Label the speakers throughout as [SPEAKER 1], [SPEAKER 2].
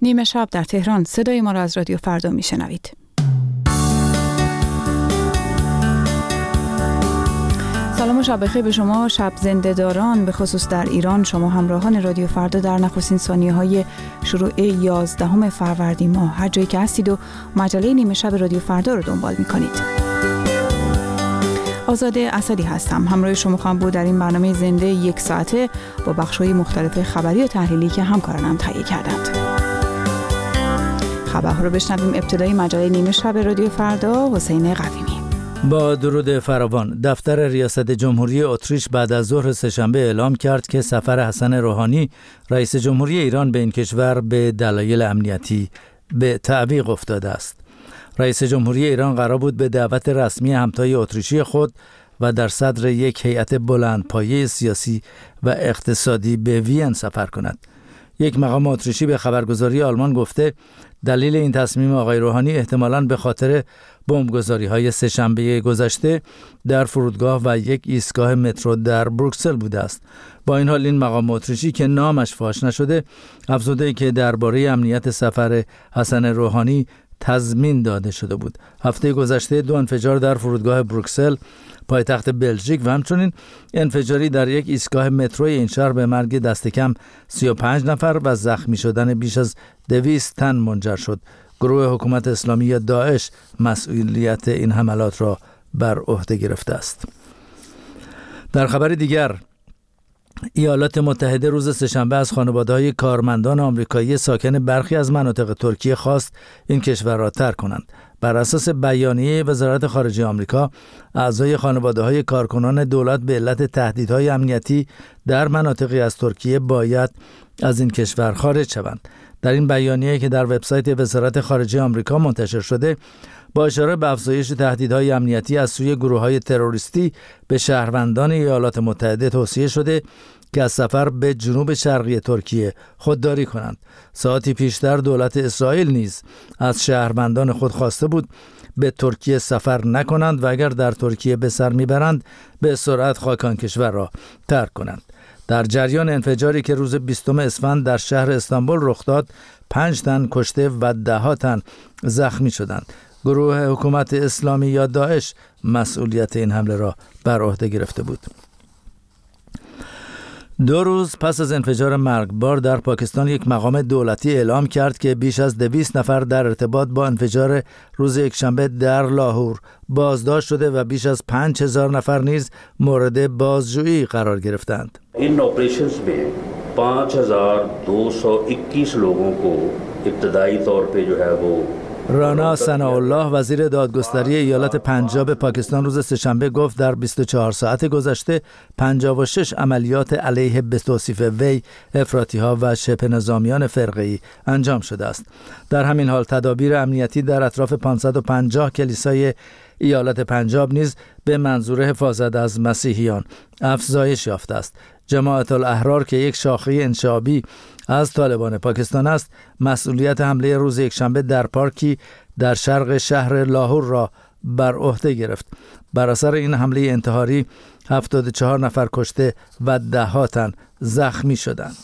[SPEAKER 1] نیمه شب در تهران، صدای ما را از رادیو فردا میشنوید. سلام و شب بخیر به شما شب زنده‌داران، به خصوص در ایران. شما همراهان رادیو فردا در نخستین ثانیه‌های شروع 11 فروردین ماه هر جایی که هستید و مجله نیمه شب رادیو فردا رو دنبال می‌کنید. آزاده اسدی هستم. همراه شما خواهم بود در این برنامه زنده یک ساعته با بخش‌های مختلف خبری و تحلیلی که همکارانم تهیه کردند. خبرها رو بشنویم. ابتدای مجله نیمه شب رادیو فردا، حسین قویمی.
[SPEAKER 2] با درود فراوان. دفتر ریاست جمهوری اتریش بعد از ظهر سه‌شنبه اعلام کرد که سفر حسن روحانی رئیس جمهوری ایران به این کشور به دلایل امنیتی به تعویق افتاده است. رئیس جمهوری ایران قرار بود به دعوت رسمی همتای اتریشی خود و در صدر یک هیئت بلندپایه سیاسی و اقتصادی به وین سفر کند. یک مقام اتریشی به خبرگزاری آلمان گفته دلیل این تصمیم آقای روحانی احتمالاً به خاطر بمبگذاری‌های سه‌شنبه گذشته در فرودگاه و یک ایستگاه مترو در بروکسل بوده است. با این حال این مقام اتریشی که نامش فاش نشده افزوده که درباره امنیت سفر حسن روحانی تضمین داده شده بود. هفته گذشته 2 انفجار در فرودگاه بروکسل پایتخت بلژیک و همچنین انفجاری در یک ایستگاه مترو این شهر به مرگ دست کم 35 نفر و زخمی شدن بیش از 200 تن منجر شد. گروه حکومت اسلامی یا داعش مسئولیت این حملات را بر عهده گرفته است. در خبر دیگر، ایالات متحده روز سه‌شنبه از خانواده‌های کارمندان آمریکایی ساکن برخی از مناطق ترکیه خواست این کشور را ترک کنند. بر اساس بیانیه وزارت خارجه آمریکا، اعضای خانواده‌های کارکنان دولت به علت تهدیدهای امنیتی در مناطقی از ترکیه باید از این کشور خارج شوند. در این بیانیه که در وبسایت وزارت خارجه آمریکا منتشر شده، با اشاره به افزایش تهدیدهای امنیتی از سوی گروه‌های تروریستی به شهروندان ایالات متحده توصیه شده که از سفر به جنوب شرقی ترکیه خودداری کنند. ساعتی پیشتر دولت اسرائیل نیز از شهروندان خود خواسته بود به ترکیه سفر نکنند و اگر در ترکیه به سر میبرند به سرعت خاک آن کشور را ترک کنند. در جریان انفجاری که روز 20 اسفند در شهر استانبول رخ داد، 5 تن کشته و 10 تن زخمی شدند. گروه حکومت اسلامی یا داعش مسئولیت این حمله را بر عهده گرفته بود. 2 روز پس از انفجار مرگبار در پاکستان، یک مقام دولتی اعلام کرد که بیش از 200 نفر در ارتباط با انفجار روز یکشنبه در لاهور بازداشت شده و بیش از 5000 نفر نیز مورد بازجویی قرار گرفتند.
[SPEAKER 3] این ऑपरेशंस में 5221 लोगों को ابتدائی طور पे जो है वो
[SPEAKER 2] رانا ثناءالله وزیر دادگستری ایالت پنجاب پاکستان روز سه‌شنبه گفت در 24 ساعت گذشته 56 عملیات علیه به توصیف وی افراطی‌ها و شبه نظامیان فرقه‌ای انجام شده است. در همین حال تدابیر امنیتی در اطراف 550 کلیسای ایالت پنجاب نیز به منظور حفاظت از مسیحیان افزایش یافته است. جماعت الاحرار که یک شاخه انشعابی از طالبان پاکستان است، مسئولیت حمله روز یکشنبه در پارکی در شرق شهر لاهور را بر عهده گرفت. بر اثر این حمله انتحاری 74 نفر کشته و 10 تن زخمی شدند.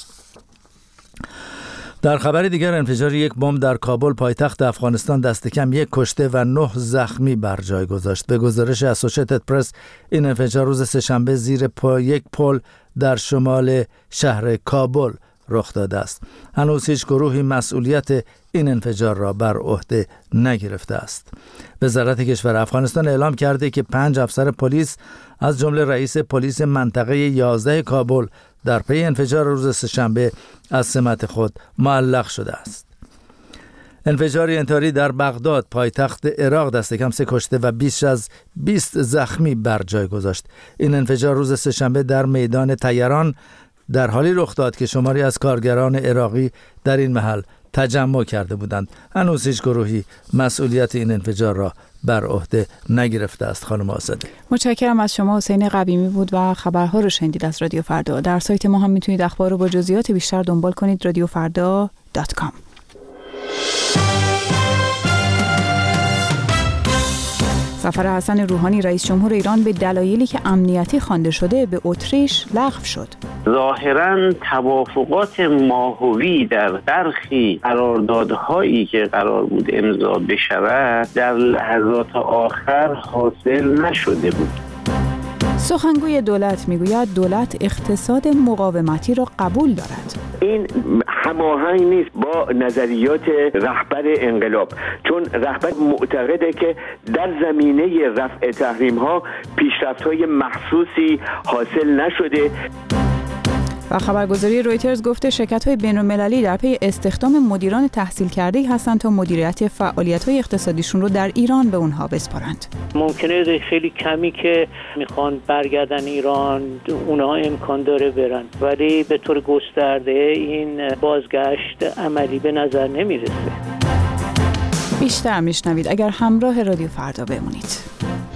[SPEAKER 2] در خبر دیگر، انفجار یک بمب در کابل پایتخت افغانستان دست کم 1 کشته و 9 زخمی بر جای گذاشت. به گزارش اسوسییتد پرس، این انفجار روز سه‌شنبه زیر یک پل در شمال شهر کابل رخ داده است. هنوز هیچ گروهی مسئولیت این انفجار را بر عهده نگرفته است. وزارت کشور افغانستان اعلام کرده که 5 افسر پلیس از جمله رئیس پلیس منطقه 11 کابل در پی انفجار روز سه‌شنبه از سمت خود معلق شده است. انفجار انتحاری در بغداد پایتخت عراق دست کم 3 کشته و بیش از 20 زخمی بر جای گذاشت. این انفجار روز سه‌شنبه در میدان طیران در حالی رخ داد که شماری از کارگران عراقی در این محل تجمع کرده بودند. هنوز هیچ گروهی مسئولیت این انفجار را بر عهده نگرفته است. خانم آزاده،
[SPEAKER 1] متشکرم از شما. حسین قویمی بود و خبرها رو شنیدید از رادیو فردا. در سایت ما هم میتونید اخبار رو با جزئیات بیشتر دنبال کنید، radiofarda.com. سفر حسن روحانی رئیس جمهور ایران به دلایلی که امنیتی خوانده شده به اتریش لغو شد.
[SPEAKER 4] ظاهراً توافقات ماهوی در برخی قراردادهایی که قرار بود امضا بشود در لحظات آخر حاصل نشده بود.
[SPEAKER 1] سخنگوی دولت میگوید دولت اقتصاد مقاومتی را قبول دارد.
[SPEAKER 5] این هماهنگ نیست با نظریات رهبر انقلاب، چون رهبر معتقده که در زمینه رفع تحریم‌ها پیشرفت‌های محسوسی حاصل نشده.
[SPEAKER 1] و خبرگزاری رویترز گفته شرکت‌های بین‌المللی در پی استخدام مدیران تحصیل کرده‌ای هستند تا مدیریت فعالیت‌های اقتصادیشون رو در ایران به اونها بسپارند.
[SPEAKER 6] ممکنه خیلی کمی که میخوان برگردن ایران اونها امکان داره برن، ولی به طور گسترده این بازگشت عملی به نظر نمیرسه.
[SPEAKER 1] بیشتر میشنوید اگر همراه رادیو فردا بمونید.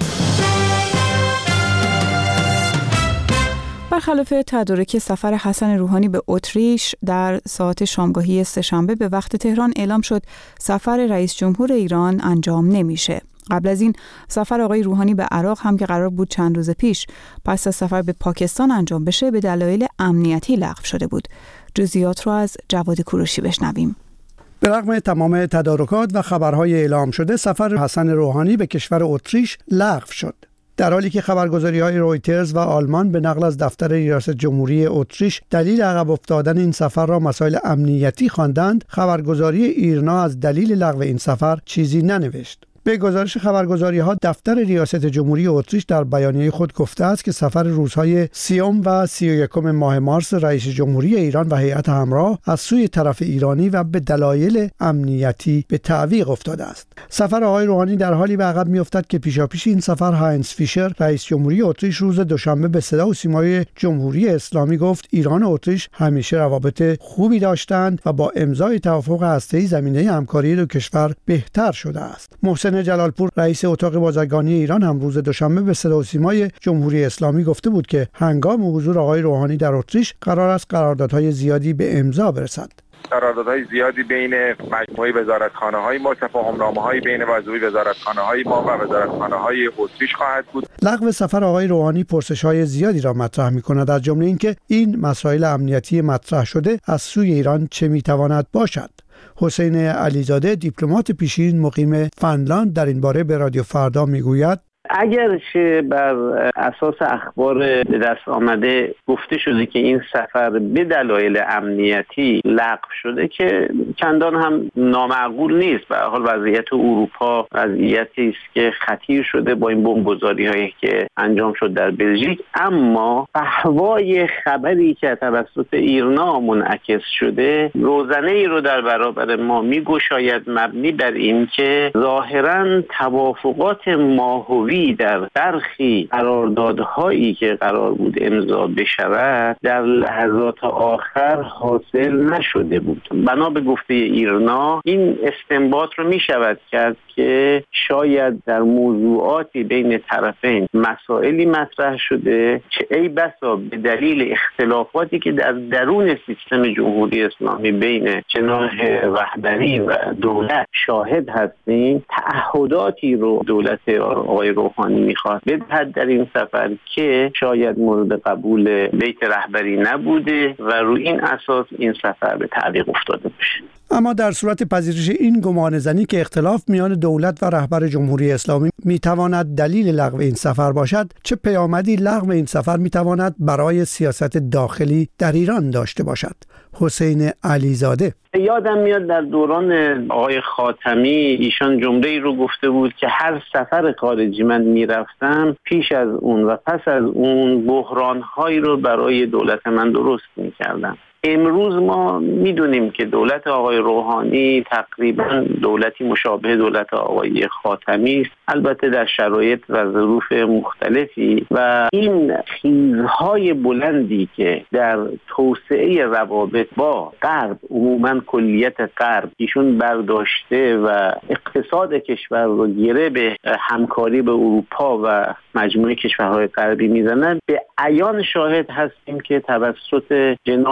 [SPEAKER 1] برخلاف تدارک سفر حسن روحانی به اتریش در ساعت شامگاهی سه‌شنبه به وقت تهران اعلام شد سفر رئیس جمهور ایران انجام نمیشه. قبل از این سفر آقای روحانی به عراق هم که قرار بود چند روز پیش پس از سفر به پاکستان انجام بشه به دلایل امنیتی لغو شده بود. جزئیات رو از جواد کوروشی بشنویم.
[SPEAKER 7] به رغم تمام تدارکات و خبرهای اعلام شده سفر حسن روحانی به کشور اتریش لغو شد. در حالی که خبرگزاری‌های رویترز و آلمان به نقل از دفتر ریاست جمهوری اتریش دلیل عقب افتادن این سفر را مسائل امنیتی خواندند، خبرگزاری ایرنا از دلیل لغو این سفر چیزی ننوشت. به گزارش خبرگزاری‌ها دفتر ریاست جمهوری اتریش در بیانیه خود گفته است که سفر روزهای 30 و 31 ماه مارس رئیس جمهوری ایران و هیئت همراه از سوی طرف ایرانی و به دلایل امنیتی به تعویق افتاده است. سفر آقای روحانی در حالی به عقب می‌افتد که پیشاپیش این سفر هاینز فیشر رئیس جمهوری اتریش روز دوشنبه به صدا و سیمای جمهوری اسلامی گفت ایران و اتریش همیشه روابط خوبی داشتند و با امضای توافق هسته‌ای زمینه همکاری دو کشور بهتر شده است. محسن جلالپور رئیس اتاق بازرگانی ایران هم روز دوشنبه به صدا و سیمای جمهوری اسلامی گفته بود که هنگام حضور آقای روحانی در اتریش قرار است قراردادهای زیادی به امضا برسد.
[SPEAKER 8] قراردادهای زیادی بین مجموعه وزارتخانه‌های ما، تفاهم‌نامه‌های بین وزارتخانه‌های ما و وزارتخانه‌های اتریش خواهد بود.
[SPEAKER 7] لغو سفر آقای روحانی پرسش‌های زیادی را مطرح می‌کند، از جمله اینکه این مسائل امنیتی مطرح شده از سوی ایران چه می‌تواند باشد. حسین علیزاده دیپلمات پیشین مقیم فنلاند در این باره به رادیو فردا میگوید
[SPEAKER 4] اگرچه بر اساس اخبار به دست آمده گفته شده که این سفر به دلایل امنیتی لغو شده که چندان هم نامعقول نیست. به هر حال وضعیت اروپا وضعیتی است که خطیر شده با این بمبگذاری‌هایی که انجام شد در بلژیک، اما فحوای خبری که توسط ایرنا منعکس شده روزنه‌ای رو در برابر ما می‌گشاید مبنی بر این که ظاهراً توافقات ماهوی در برخی قراردادهایی که قرار بود امضا بشود در لحظات آخر حاصل نشده بود. بنا به گفته ایرنا این استنباط رو می شود کرد که شاید در موضوعاتی بین طرفین مسائلی مطرح شده که ای بسا به دلیل اختلافاتی که در درون سیستم جمهوری اسلامی بین جناح رهبری و دولت شاهد هستیم، تعهداتی رو دولت آقای روحانی میخواد بدهد در این سفر که شاید مورد قبول بیت رهبری نبوده و روی این اساس این سفر به تعویق افتاده باشه.
[SPEAKER 7] اما در صورت پذیرش این گمانه‌زنی که اختلاف میان دولت و رهبر جمهوری اسلامی میتواند دلیل لغو این سفر باشد، چه پیامدی لغو این سفر میتواند برای سیاست داخلی در ایران داشته باشد؟ حسین علیزاده:
[SPEAKER 4] یادم میاد در دوران آقای خاتمی ایشان جمله‌ای رو گفته بود که هر سفر خارجی من میرفتم پیش از اون و پس از اون بحران‌هایی رو برای دولت من درست میکردم. امروز ما میدونیم که دولت آقای روحانی تقریبا دولتی مشابه دولت آقای خاتمی است، البته در شرایط و ظروف مختلفی، و این خیزهای بلندی که در توسعه روابط با غرب، عموما کلیت غرب ایشون برداشته و اقتصاد کشور رو گره به همکاری به اروپا و مجموعه کشورهای غربی میزنن، به عیان شاهد هستیم که توسط جناحی که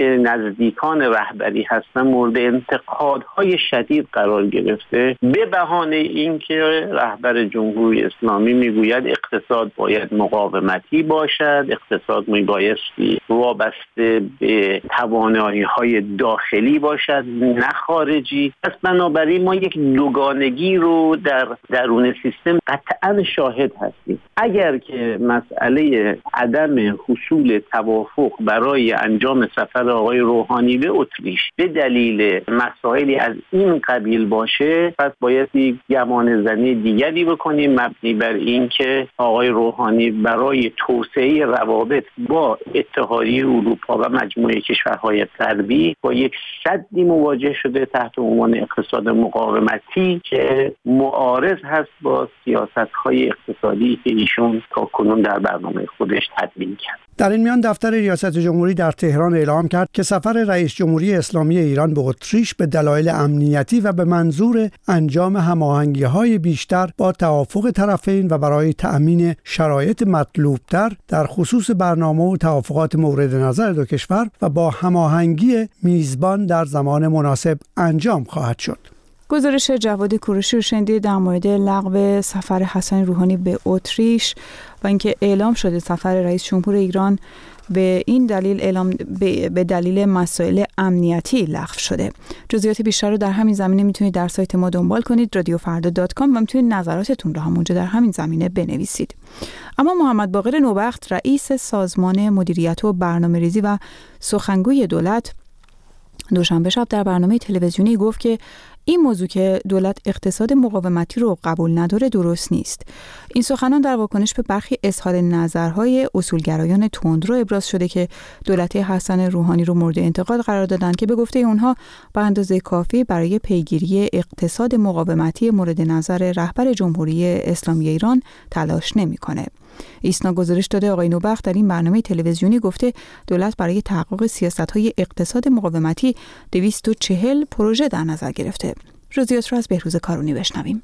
[SPEAKER 4] که نزدیکان رهبری هستن مورد انتقادهای شدید قرار گرفته به بهانه اینکه رهبر جمهوری اسلامی میگوید اقتصاد باید مقاومتی باشد، اقتصاد میبایستی وابسته به توانایی‌های داخلی باشد نه خارجی. پس بنابراین ما یک دوگانگی رو در درون سیستم قطعا شاهد هستیم. اگر که مسئله عدم حصول توافق برای انجام سفر آقای روحانی به اتریش به دلیل مسائلی از این قبیل باشه، پس باید یک گمان زنی دیگری بکنیم مبنی بر این که آقای روحانی برای توسعه روابط با اتحادیه اروپا و مجموعه کشورهای غربی با یک سدی مواجه شده تحت عنوان اقتصاد مقاومتی که معارض هست با سیاست‌های اقتصادی که ایشون تا کنون در برنامه خودش تدوین کرد.
[SPEAKER 7] در این میان دفتر ریاست جمهوری در تهران اعلام کرد که سفر رئیس جمهوری اسلامی ایران به اتریش به دلایل امنیتی و به منظور انجام هماهنگی‌های بیشتر با توافق طرفین و برای تأمین شرایط مطلوب‌تر در خصوص برنامه و توافقات مورد نظر دو کشور و با هماهنگی میزبان در زمان مناسب انجام خواهد شد.
[SPEAKER 1] گزارش جواد کوروشی رو شنیدید در مورد لغو سفر حسن روحانی به اتریش و اینکه اعلام شده سفر رئیس جمهور ایران به این دلیل به دلیل مسائل امنیتی لغو شده. جزئیات بیشتر رو در همین زمینه میتونید در سایت ما دنبال کنید radiofarda.com و میتونید نظراتتون رو همونجا در همین زمینه بنویسید. اما محمد باقر نوبخت رئیس سازمان مدیریت و برنامه‌ریزی و سخنگوی دولت دوشنبه شب در برنامه تلویزیونی گفت که این موضوع که دولت اقتصاد مقاومتی رو قبول نداره درست نیست. این سخنان در واکنش به برخی اظهار نظرهای اصولگرایان تندرو ابراز شده که دولت حسن روحانی رو مورد انتقاد قرار دادن که به گفته اونها به اندازه کافی برای پیگیری اقتصاد مقاومتی مورد نظر رهبر جمهوری اسلامی ایران تلاش نمی‌کنه. ایسنا گزارش داده آقای نوبخت در این برنامه تلویزیونی گفته دولت برای تحقق سیاست‌های اقتصاد مقاومتی 240 پروژه در نظر گرفته. جزئیات را از بهروز کارونی بشنویم.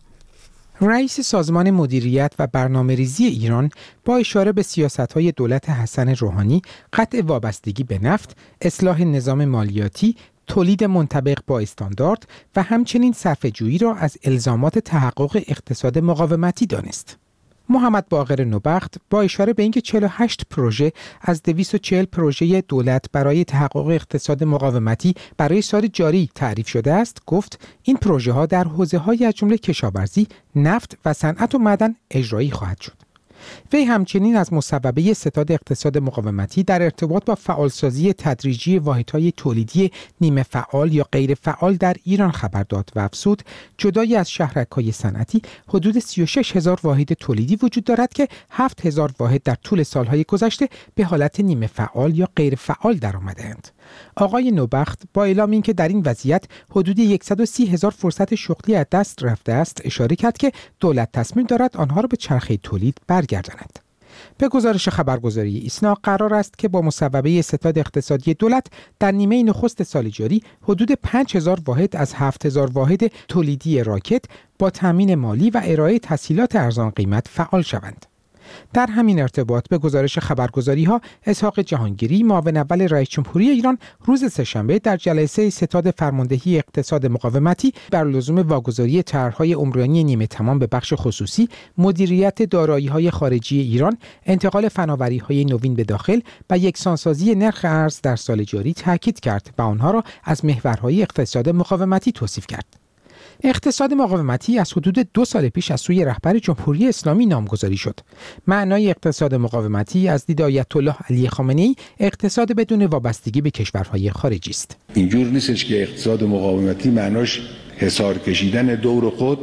[SPEAKER 9] رئیس سازمان مدیریت و برنامه‌ریزی ایران با اشاره به سیاست‌های دولت حسن روحانی، قطع وابستگی به نفت، اصلاح نظام مالیاتی، تولید منطبق با استاندارد و همچنین صرفه‌جویی را از الزامات تحقق اقتصاد مقاومتی دانست. محمد باقر نوبخت با اشاره به اینکه 48 پروژه از 240 پروژه دولت برای تحقق اقتصاد مقاومتی برای سال جاری تعریف شده است، گفت این پروژه ها در حوزه‌های از جمله کشاورزی، نفت و صنعت و معدن اجرایی خواهد شد. وی همچنین از مصوبه ستاد اقتصاد مقاومتی در ارتباط با فعالسازی تدریجی واحدهای تولیدی نیمه فعال یا غیر فعال در ایران خبر داد و افزود جدای از شهرک‌های صنعتی حدود 36,000 واحد تولیدی وجود دارد که 7,000 واحد در طول سالهای گذشته به حالت نیمه فعال یا غیر فعال درآمده‌اند. آقای نوبخت با اعلام اینکه در این وضعیت حدود 130,000 فرصت شغلی از دست رفته است اشاره کرد که دولت تصمیم دارد آنها را به چرخه تولید برگرداند. به گزارش خبرگزاری ایسنا قرار است که با مصوبه ستاد اقتصادی دولت در نیمه نخست سال جاری حدود 5,000 واحد از 7,000 واحد تولیدی راکت با تامین مالی و ارائه تسهیلات ارزان قیمت فعال شوند. در همین ارتباط به گزارش خبرگزاری‌ها اسحاق جهانگیری معاون اول رئیس جمهوری ایران روز سه‌شنبه در جلسه ستاد فرماندهی اقتصاد مقاومتی بر لزوم واگذاری طرح‌های عمرانی نیمه تمام به بخش خصوصی، مدیریت دارایی‌های خارجی ایران، انتقال فناوری‌های نوین به داخل و یکسانسازی نرخ ارز در سال جاری تاکید کرد و آنها را از محورهای اقتصاد مقاومتی توصیف کرد. اقتصاد مقاومتی از حدود 2 سال پیش از سوی رهبر جمهوری اسلامی نامگذاری شد. معنای اقتصاد مقاومتی از دید آیت الله علی خامنه‌ای اقتصاد بدون وابستگی به کشورهای خارجی است.
[SPEAKER 10] اینجور نیستش که اقتصاد مقاومتی معناش حصار کشیدن دور خود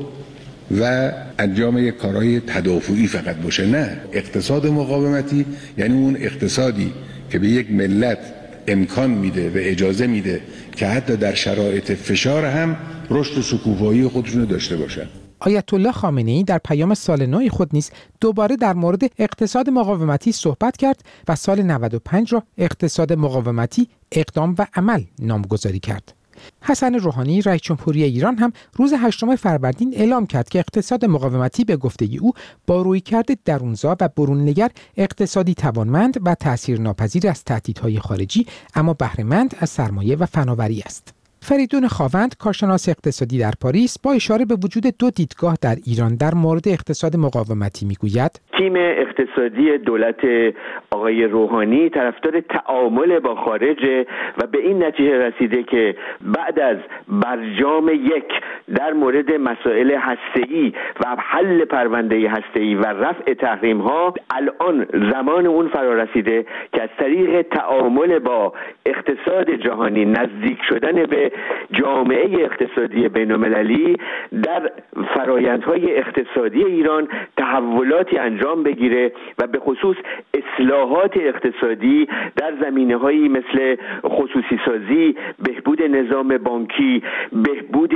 [SPEAKER 10] و انجام یک کارهای تدافعی فقط باشه. نه، اقتصاد مقاومتی یعنی اون اقتصادی که به یک ملت امکان میده و اجازه میده که حتی در شرایط فشار هم رشد و شکوفایی خودشونو داشته باشن.
[SPEAKER 9] آیت الله خامنه‌ای در پیام سال نو خود نیز دوباره در مورد اقتصاد مقاومتی صحبت کرد و سال 95 را اقتصاد مقاومتی اقدام و عمل نامگذاری کرد. حسن روحانی رئیس جمهوری ایران هم روز 8 فروردین اعلام کرد که اقتصاد مقاومتی به گفته او با رویکرد درونزا و بروننگر اقتصادی توانمند و تأثیرناپذیر از تهدیدهای خارجی اما بهره‌مند از سرمایه و فناوری است. فریدون خاوند کارشناس اقتصادی در پاریس با اشاره به وجود دو دیدگاه در ایران در مورد اقتصاد مقاومتی میگوید
[SPEAKER 5] تیم اقتصادی دولت آقای روحانی طرفدار تعامل با خارج و به این نتیجه رسیده که بعد از برجام 1 در مورد مسائل هسته‌ای و حل پرونده هسته‌ای و رفع تحریم‌ها الان زمان اون فرا رسیده که از طریق تعامل با اقتصاد جهانی نزدیک شدن به جامعه اقتصادی بین‌المللی در فرآیندهای اقتصادی ایران تحولاتی انجام بگیره و به خصوص اصلاحات اقتصادی در زمینه‌هایی مثل خصوصی سازی، بهبود نظام بانکی، بهبود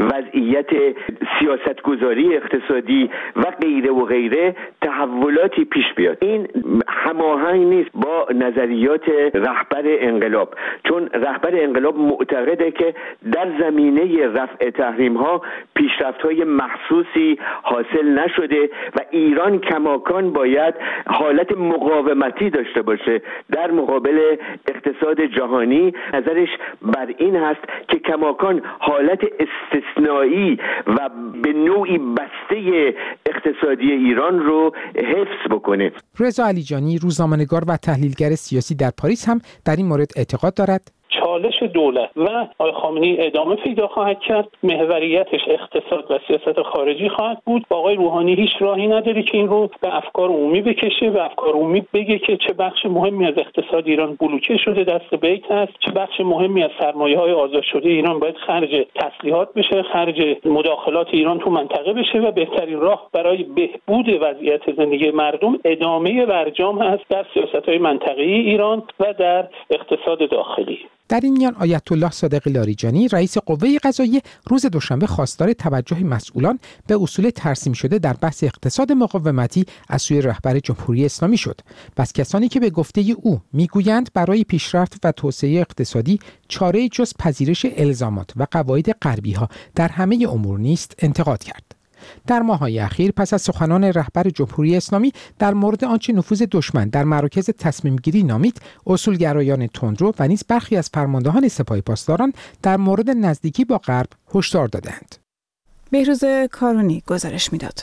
[SPEAKER 5] وضعیت سیاستگذاری اقتصادی و غیره و غیره تحولاتی پیش بیاد. این هماهنگ نیست با نظریات رهبر انقلاب، چون رهبر انقلاب معتقده که در زمینه رفع تحریم‌ها پیشرفت‌های محسوسی حاصل نشده و ایران کماکان باید حالت مقاومتی داشته باشه در مقابل اقتصاد جهانی. نظرش بر این هست که کماکان حالت استثنایی و به نوعی بسته اقتصادی ایران رو حفظ بکنه.
[SPEAKER 9] رضا علیجانی روزنامه‌نگار و تحلیلگر سیاسی در پاریس هم در این مورد اعتقاد دارد.
[SPEAKER 6] چالش دولت و آقای خامنه‌ای ادامه پیدا خواهد کرد، محوریتش اقتصاد و سیاست خارجی خواهد بود. آقای روحانی هیچ راهی نداره که این رو به افکار عمومی بکشه و افکار عمومی بگه که چه بخش مهمی از اقتصاد ایران بلوکه شده دست بیت هست، چه بخش مهمی از سرمایه‌های آزاد شده ایران باید خرج تسلیحات بشه، خرج مداخلات ایران تو منطقه بشه و بهترین راه برای بهبود وضعیت زندگی مردم ادامه برجام هست در سیاست‌های منطقه‌ای ایران و در اقتصاد داخلی.
[SPEAKER 9] در این میان آیت الله صادق لاریجانی رئیس قوه قضاییه روز دوشنبه خواستار توجه مسئولان به اصول ترسیم شده در بحث اقتصاد مقاومتی از سوی رهبر جمهوری اسلامی شد. پس کسانی که به گفته او میگویند برای پیشرفت و توسعه اقتصادی چاره‌ای جز پذیرش الزامات و قواعد غربی‌ها در همه امور نیست انتقاد کرد. در ماه‌های اخیر پس از سخنان رهبر جمهوری اسلامی در مورد آنچه نفوذ دشمن در مراکز تصمیم گیری نامید، اصولگرایان تندرو و نیز برخی از فرماندهان سپاه پاسداران در مورد نزدیکی با غرب هشدار دادند.
[SPEAKER 1] بهروز کارونی گزارش میداد.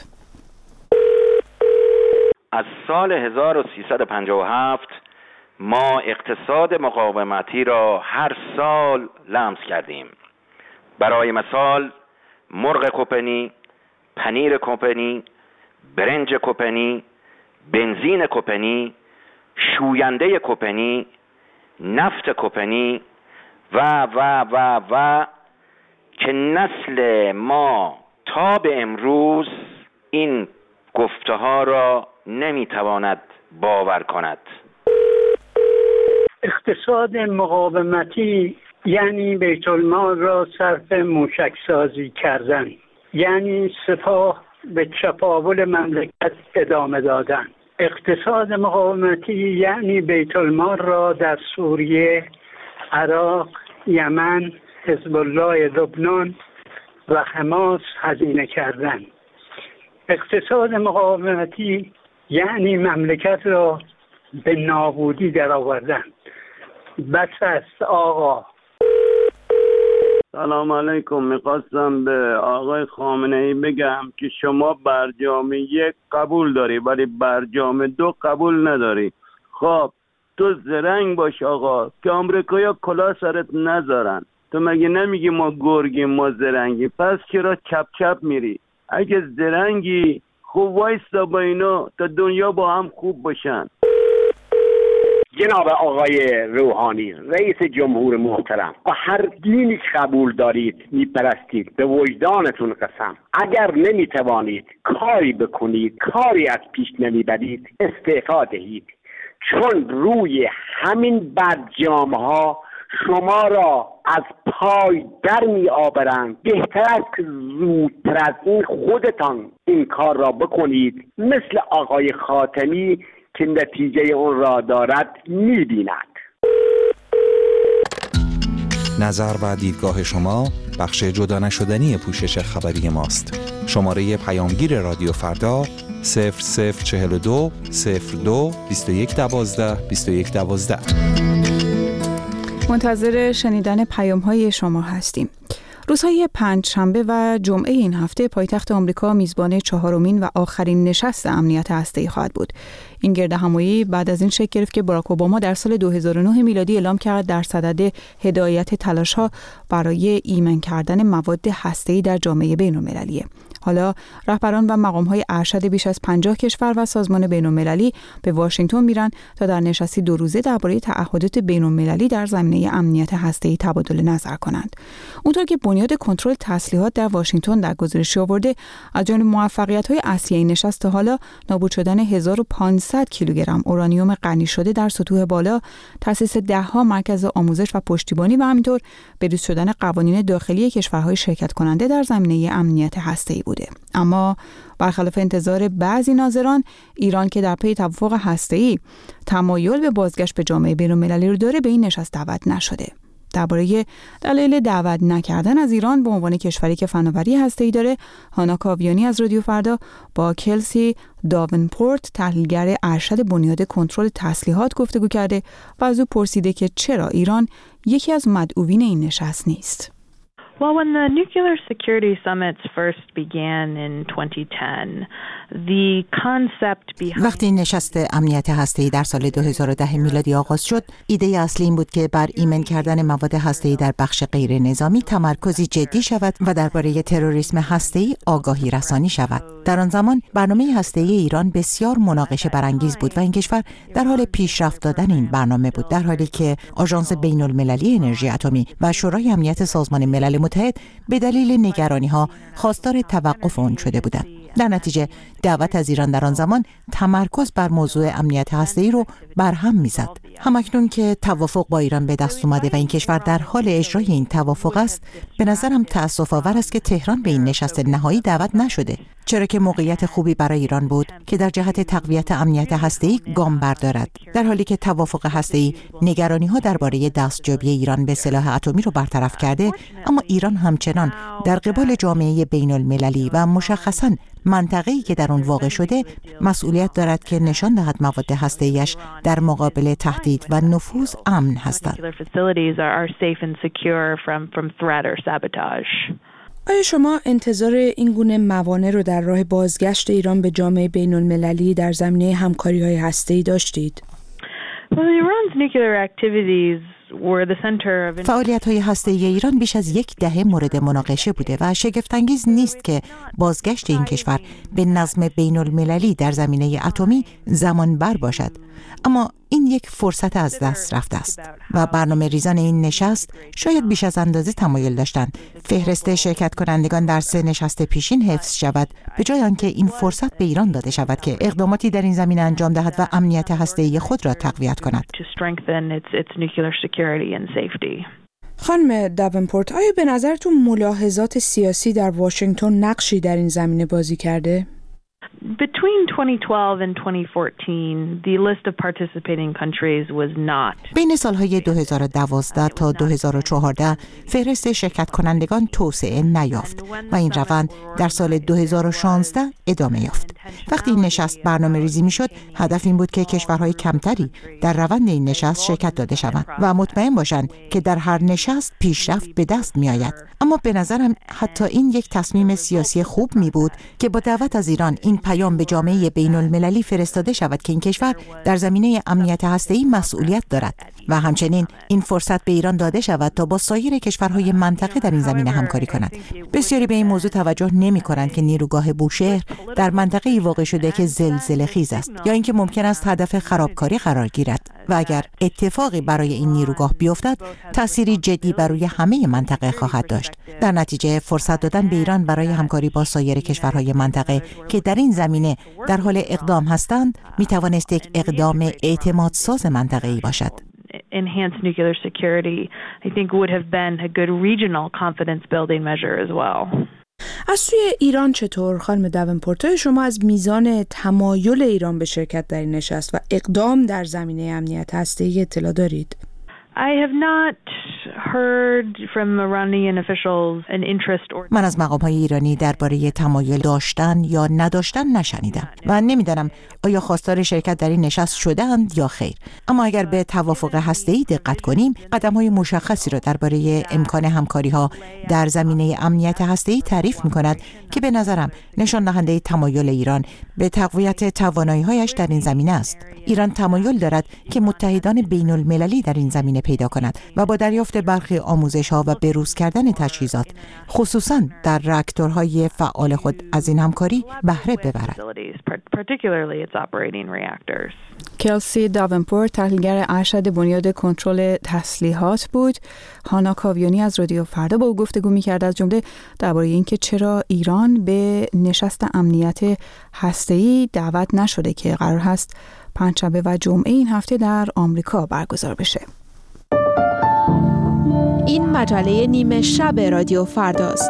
[SPEAKER 11] از سال 1357 ما اقتصاد مقاومتی را هر سال لمس کردیم. برای مثال مرغ کوپنی، پنیر کوپنی، برنج کوپنی، بنزین کوپنی، شوینده کوپنی، نفت کوپنی و که نسل ما تا به امروز این گفته ها را نمیتواند باور کند.
[SPEAKER 12] اقتصاد مقاومتی یعنی بیت المال را صرف موشک سازی کردن، یعنی سپاه به چپاول مملکت ادامه دادن. اقتصاد مقاومتی یعنی بیت المال را در سوریه، عراق، یمن، حزب الله لبنان و حماس هزینه کردن. اقتصاد مقاومتی یعنی مملکت را به نابودی درآوردن. بس است آقا.
[SPEAKER 13] سلام علیکم. میخواستم به آقای خامنه‌ای بگم که شما برجام 1 قبول داری ولی برجام 2 قبول نداری. خب تو زرنگ باش آقا که آمریکایی‌ها کلاه سرت نذارن. تو مگه نمیگی ما گرگیم ما زرنگی؟ پس چرا چپ چپ میری؟ اگه زرنگی خوب وایستا با اینا تا دنیا با هم خوب باشن.
[SPEAKER 14] جناب آقای روحانی رئیس جمهور محترم، هر دینی که قبول دارید میپرستید به وجدانتون قسم، اگر نمیتوانید کاری بکنید، کاری از پیش نمیبرید، استعفا دهید، چون روی همین برجام‌ها شما را از پای در می آورند. بهتر است که زودتر از این خودتان این کار را بکنید، مثل آقای خاتمی که نتیجه اون را دارد می بیند.
[SPEAKER 15] نظر و دیدگاه شما بخش جدا نشدنی پوشش خبری ماست. شماره پیامگیر رادیو فردا 0042 02 21 12 21 12.
[SPEAKER 1] منتظر شنیدن پیام‌های شما هستیم. روزهای پنجشنبه و جمعه این هفته پایتخت آمریکا میزبان چهارمین و آخرین نشست امنیت هسته‌ای خواهد بود. این گردهمایی بعد از این شکل گرفت که باراک اوباما در سال 2009 میلادی اعلام کرد در صدد هدایت تلاش‌ها برای ایمن کردن مواد هسته‌ای در جامعه بین‌المللیه. حالا رهبران و مقام‌های ارشد بیش از 50 کشور و سازمان بین‌المللی به واشنگتن میرن تا در نشستی 2 روزه درباره تعهدات بین‌المللی در زمینه امنیت هسته‌ای تبادل نظر کنند. اونطور که بنیاد کنترل تسلیحات در واشنگتن در گزارشی آورده، از جمله موفقیت‌های اصلی این نشست تا حالا نابود شدن 1500 کیلوگرم اورانیوم غنی شده در سطوح بالا، تأسیس 10 مرکز آموزش و پشتیبانی و همینطور بروز شدن قوانین داخلی کشورهای شرکت کننده در زمینه امنیت هسته‌ای بوده. اما برخلاف انتظار بعضی ناظران، ایران که در پی توافق هسته‌ای تمایل به بازگشت به جامعه بین‌المللی رو داره، به این نشست دعوت نشده. درباره دلایل دعوت نکردن از ایران به عنوان کشوری که فناوری هسته‌ای داره، هانا کاویانی از رادیو فردا با کلسی داونپورت، تحلیلگر ارشد بنیاد کنترل تسلیحات، گفتگو کرده و از او پرسیده که چرا ایران یکی از مدعوین این نشست نیست.
[SPEAKER 16] Well, when the nuclear security summits first began in 2010, the concept behind
[SPEAKER 17] وقتی نشست امنیت هسته‌ای در سال 2010 میلادی آغاز شد، ایده اصلی این بود که بر ایمن کردن مواد هسته‌ای در بخش غیر نظامی تمرکزی جدی شود و درباره تروریسم هسته‌ای آگاهی رسانی شود. در آن زمان برنامه هسته‌ای ایران بسیار مناقشه برانگیز بود و این کشور در حال پیشرفت دادن این برنامه بود، در حالی که آژانس بین‌المللی انرژی اتمی و شورای امنیت سازمان ملل متحد به دلیل نگرانی‌ها خواستار توقف آن شده بودند. در نتیجه دعوت از ایران در آن زمان تمرکز بر موضوع امنیت هسته‌ای رو برهم می‌زد. همکنون که توافق با ایران به دست اومده و این کشور در حال اجرای این توافق است، به نظرم تأسف‌آور است که تهران به این نشست نهایی دعوت نشده، چرا که موقعیت خوبی برای ایران بود که در جهت تقویت امنیت هسته‌ای گام بردارد، در حالی که توافق هسته‌ای نگرانی‌ها درباره دستیابی ایران به سلاح اتمی رو برطرف کرده، اما ایران همچنان در قبال جامعه بین‌المللی و مشخصاً منطقه‌ای که در آن واقع شده مسئولیت دارد که نشان دهد مواد هسته‌ایش در مقابل تهدید و نفوذ امن هستند.
[SPEAKER 18] آیا شما انتظار این گونه موانع رو در راه بازگشت ایران به جامعه بین‌المللی در زمینه همکاری‌های هسته‌ای داشتید؟
[SPEAKER 17] فعالیت‌های هسته‌ای ایران بیش از 10 دهه مورد مناقشه بوده و شگفت‌انگیز نیست که بازگشت این کشور به نظم بین‌المللی در زمینه اتمی زمان بر باشد. اما این یک فرصت از دست رفته است و برنامه ریزان این نشست شاید بیش از اندازه تمایل داشتند فهرست شرکت کنندگان در 3 نشست پیشین حفظ شود، به جای آنکه این فرصت به ایران داده شود که اقداماتی در این زمینه انجام دهد و امنیت هسته‌ای خود را تقویت کند.
[SPEAKER 18] خانم داونپورت، آیا به نظرتون ملاحظات سیاسی در واشنگتن نقشی در این زمینه بازی کرده؟
[SPEAKER 16] Between 2012 and 2014, the list of participating countries was not.
[SPEAKER 17] بین سالهای 2012 تا 2014 فهرست شرکت کنندگان توسعه نیافت و این روند در سال 2016 ادامه یافت. وقتی این نشست برنامه ریزی می شد، هدف این بود که کشورهای کمتری در روند این نشست شرکت داده شوند و مطمئن باشند که در هر نشست پیشرفت به دست می آید. اما به نظرم حتی این یک تصمیم سیاسی خوب می بود که با دعوت از ایران این پیام به جامعه بین‌المللی فرستاده شود که این کشور در زمینه امنیت هسته‌ای مسئولیت دارد و همچنین این فرصت به ایران داده شود تا با سایر کشورهای منطقه در این زمینه همکاری کند. بسیاری به این موضوع توجه نمی‌کنند که نیروگاه بوشهر در منطقه‌ای واقع شده که زلزله‌خیز است یا اینکه ممکن است هدف خرابکاری قرار گیرد و اگر اتفاقی برای این نیروگاه بیفتد تأثیری جدی بر روی همه منطقه خواهد داشت. در نتیجه فرصت دادن به ایران برای همکاری با سایر کشورهای منطقه که در این زمینه در حال اقدام هستند می‌توانست یک اقدام اعتمادساز منطقه‌ای باشد.
[SPEAKER 16] Enhanced nuclear security, I think would have been a good regional confidence building measure as well.
[SPEAKER 18] از سوی ایران چطور خانم داونپورت شما از میزان تمایل ایران به شرکت در این نشست و اقدام در زمینه امنیت هسته‌ای اطلاع دارید؟
[SPEAKER 16] I have not heard from Iranian officials an interest or
[SPEAKER 17] من از مقام‌های ایرانی درباره تمایل داشتن یا نداشتن نشنیدم و نمیدانم آیا خواستار شرکت در این نشست شده‌اند یا خیر. اما اگر به توافق هسته‌ای دقت کنیم، قدم‌های مشخصی را درباره امکان همکاری‌ها در زمینه امنیت هسته‌ای تعریف می‌کند که به نظرم نشان دهنده تمایل ایران به تقویت توانایی‌هایش در این زمینه است. ایران تمایل دارد که متحدان بین‌المللی در این زمینه پیدا کند و با دریافت برخی آموزش‌ها و بروز کردن تجهیزات، خصوصاً در راکتورهای فعال خود از این همکاری بهره ببرد.
[SPEAKER 1] کلسی داونپورت، تحلیلگر ارشد بنیاد کنترل تسلیحات بود. هانا کاویانی از رادیو فردا با او گفتگو می‌کرد، از جمله درباره اینکه چرا ایران به نشست امنیت هسته‌ای دعوت نشده که قرار هست پنجشنبه و جمعه این هفته در آمریکا برگزار بشه.
[SPEAKER 18] این مجله نیمه شب رادیو فرداست.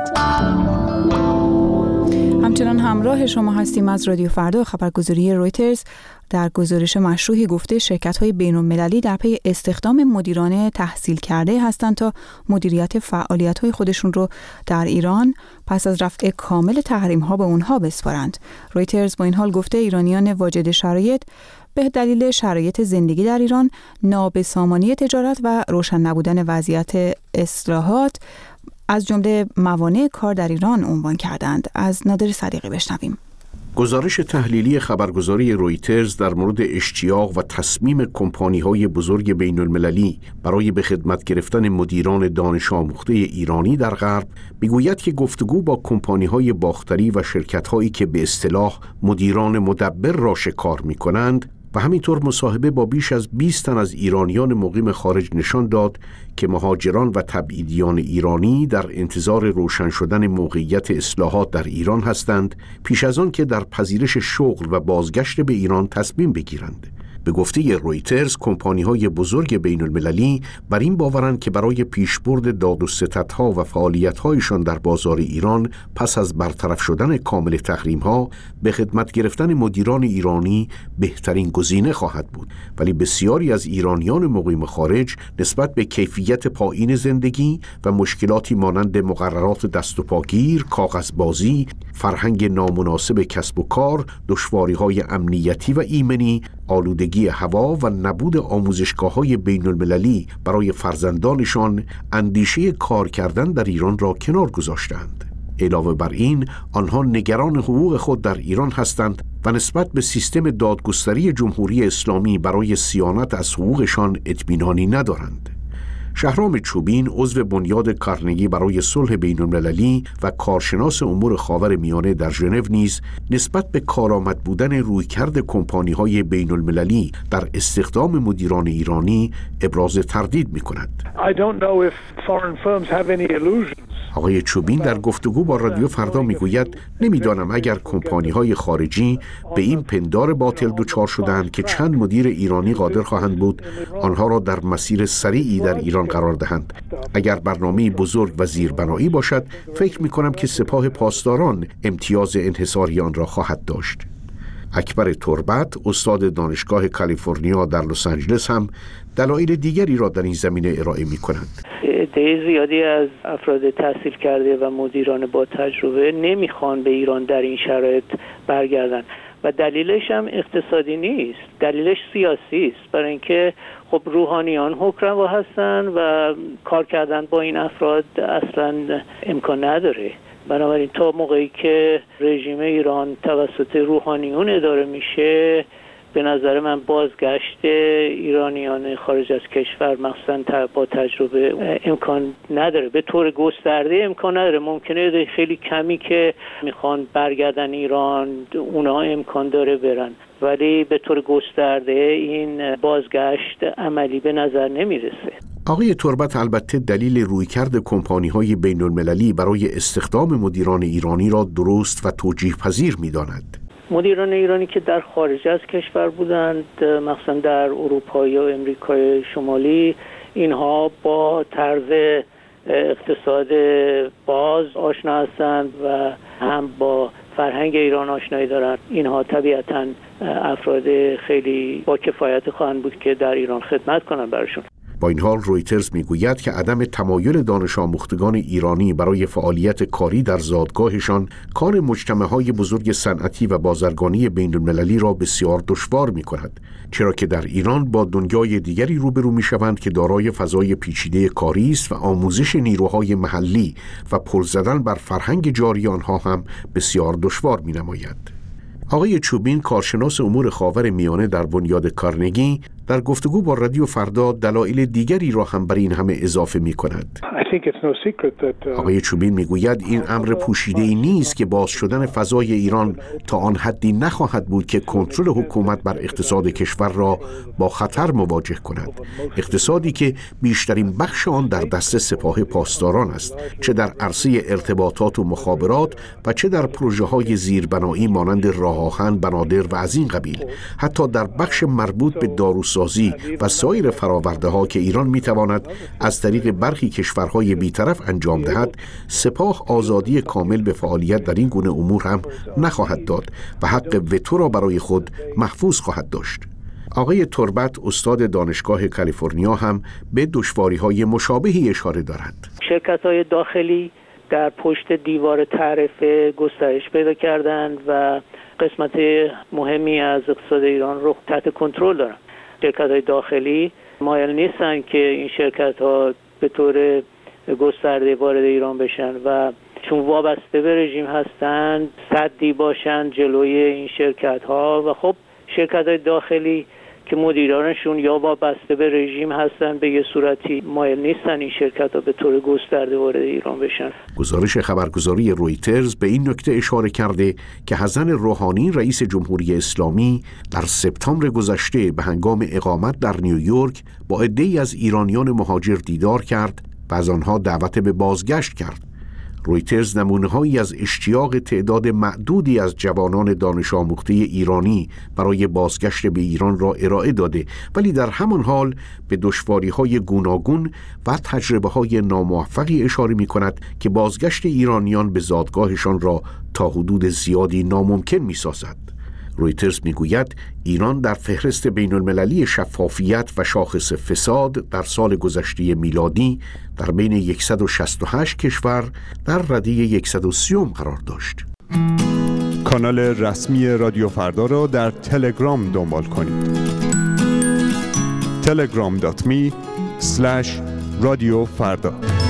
[SPEAKER 1] همچنان همراه شما هستیم از رادیو فردا. خبرگزاری رویترز در گزارش مشروحی گفته شرکت‌های بین‌المللی در پی استخدام مدیران تحصیل کرده هستند تا مدیریت فعالیت‌های خودشون رو در ایران پس از رفع کامل تحریم‌ها به اونها بسپارند. رویترز با این حال گفته ایرانیان واجد شرایط به دلیل شرایط زندگی در ایران، نابسامانی تجارت و روشن نبودن وضعیت اصلاحات از جمله موانع کار در ایران عنوان کردند. از نادر صدیقی بشنویم.
[SPEAKER 19] گزارش تحلیلی خبرگزاری رویترز در مورد اشتیاق و تصمیم کمپانی‌های بزرگ بین‌المللی برای به خدمت گرفتن مدیران دانش آموخته ایرانی در غرب میگوید که گفتگو با کمپانی‌های باختری و شرکت‌هایی که به اصطلاح مدیران مدبر را شکار می‌کنند و همینطور مصاحبه با بیش از 20 تن از ایرانیان مقیم خارج نشان داد که مهاجران و تبعیدیان ایرانی در انتظار روشن شدن موقعیت اصلاحات در ایران هستند، پیش از آن که در پذیرش شغل و بازگشت به ایران تصمیم بگیرند. به گفته رویترز، کمپانی‌های بزرگ بین‌المللی بر این باورند که برای پیشبرد داد و ستدها و فعالیت‌هایشان در بازار ایران پس از برطرف شدن کامل تحریم‌ها به خدمت گرفتن مدیران ایرانی بهترین گزینه خواهد بود، ولی بسیاری از ایرانیان مقیم خارج نسبت به کیفیت پایین زندگی و مشکلاتی مانند مقررات دست و پاگیر، کاغذبازی، فرهنگ نامناسب کسب و کار، دشواری‌های امنیتی و ایمنی، آلودگی هوا و نبود آموزشگاه‌های بین‌المللی برای فرزندانشان اندیشه کار کردن در ایران را کنار گذاشتند. علاوه بر این، آنها نگران حقوق خود در ایران هستند و نسبت به سیستم دادگستری جمهوری اسلامی برای صیانت از حقوقشان اطمینانی ندارند. شهرام چوبین، عضو بنیاد کارنگی برای صلح بین‌المللی و کارشناس امور خاورمیانه در ژنو نیز نسبت به کارآمد بودن رویکرد کمپانی‌های بین‌المللی در استخدام مدیران ایرانی ابراز تردید می‌کند. آقای چوبین در گفتگو با رادیو فردا میگوید نمیدانم اگر کمپانی‌های خارجی به این پندار باطل دچار شدند که چند مدیر ایرانی قادر خواهند بود آنها را در مسیر سریعی در ایران قرار دهند. اگر برنامه بزرگ و زیربنایی باشد، فکر می‌کنم که سپاه پاسداران امتیاز انحصاری آن را خواهد داشت. اکبر تربت، استاد دانشگاه کالیفرنیا در لس آنجلس، هم دلایل دیگری را در این زمینه ارائه می‌کنند.
[SPEAKER 6] عده زیادی از افراد تحصیل کرده و مدیران با تجربه نمیخوان به ایران در این شرایط برگردن و دلیلش هم اقتصادی نیست، دلیلش سیاسی است. برای اینکه خب روحانیان حکمران هستن و کار کردن با این افراد اصلا امکان نداره. بنابراین تا موقعی که رژیم ایران توسط روحانیون اداره میشه، به نظر من بازگشت ایرانیان خارج از کشور مخصوصا با تجربه امکان نداره، به طور گسترده امکان نداره. ممکنه خیلی کمی که میخوان برگردن ایران اونا امکان داره برن، ولی به طور گسترده این بازگشت عملی به نظر نمیرسه.
[SPEAKER 19] آقای تربت البته دلیل رویکرد کمپانی‌های بین‌المللی برای استخدام مدیران ایرانی را درست و توجیه پذیر می‌داند.
[SPEAKER 6] مدیران ایرانی که در خارج از کشور بودند، مثلا در اروپا یا امریکای شمالی، اینها با طرز اقتصاد باز آشنا هستند و هم با فرهنگ ایران آشنایی دارند. اینها طبیعتاً افراد خیلی با کفایت خواهند بود که در ایران خدمت کنند براشون.
[SPEAKER 19] با این حال رویترز میگوید که عدم تمایل دانش آموختگان ایرانی برای فعالیت کاری در زادگاهشان کار مجتمع‌های بزرگ صنعتی و بازرگانی بین‌المللی را بسیار دشوار می‌کند، چرا که در ایران با دنیای دیگری روبرو می‌شوند که دارای فضای پیچیده کاری است و آموزش نیروهای محلی و پل زدن بر فرهنگ جاری آنها هم بسیار دشوار می‌نماید. آقای چوبین، کارشناس امور خاور میانه در بنیاد کارنگی، در گفتگو با رادیو فردا دلایل دیگری را هم بر این همه اضافه می کند. آقای چوبین می گوید این امر پوشیده‌ای نیست که باز شدن فضای ایران تا آن حدی نخواهد بود که کنترل حکومت بر اقتصاد کشور را با خطر مواجه کند. اقتصادی که بیشترین بخش آن در دست سپاه پاسداران است، چه در عرصه ارتباطات و مخابرات و چه در پروژه‌های زیربنایی مانند راه آهن، بنادر و از این قبیل. حتی در بخش مربوط به داروسازی و سایر فرآورده‌ها که ایران می‌تواند از طریق برخی کشورهای بی‌طرف انجام دهد، سپاه آزادی کامل به فعالیت در این گونه امور هم نخواهد داد و حق وتو را برای خود محفوظ خواهد داشت. آقای تربت، استاد دانشگاه کالیفرنیا، هم به دشواری‌های مشابهی اشاره دارد.
[SPEAKER 6] شرکت‌های داخلی در پشت دیوار تعرفه گسترش پیدا کردند و قسمت مهمی از اقتصاد ایران رو تحت کنترل دارن. شرکت‌های داخلی مایل نیستن که این شرکت‌ها به طور گسترده وارد ایران بشن و چون وابسته به رژیم هستند سدی باشن جلوی این شرکت‌ها و خب شرکت‌های داخلی که مدیرانشون یا وابسته به رژیم هستن به یه صورتی مایل نیستن این شرکت‌ها به طور گسترده وارد ایران بشن.
[SPEAKER 19] گزارش خبرگزاری رویترز به این نکته اشاره کرده که حسن روحانی، رئیس جمهوری اسلامی، در سپتامبر گذشته به هنگام اقامت در نیویورک با عده‌ای از ایرانیان مهاجر دیدار کرد و از آنها دعوت به بازگشت کرد. رویترز نمونه‌هایی از اشتیاق تعداد معدودی از جوانان دانش آموخته ایرانی برای بازگشت به ایران را ارائه داده، ولی در همان حال به دشواری‌های گوناگون و تجربه‌های ناموفقی اشاره می‌کند که بازگشت ایرانیان به زادگاهشان را تا حدود زیادی ناممکن می‌سازد. رویترز میگوید ایران در فهرست بین‌المللی شفافیت و شاخص فساد در سال گذشته میلادی در بین 168 کشور در رده 130 قرار داشت.
[SPEAKER 20] کانال رسمی رادیو فردا را در تلگرام دنبال کنید. telegram.me/رادیوفردا.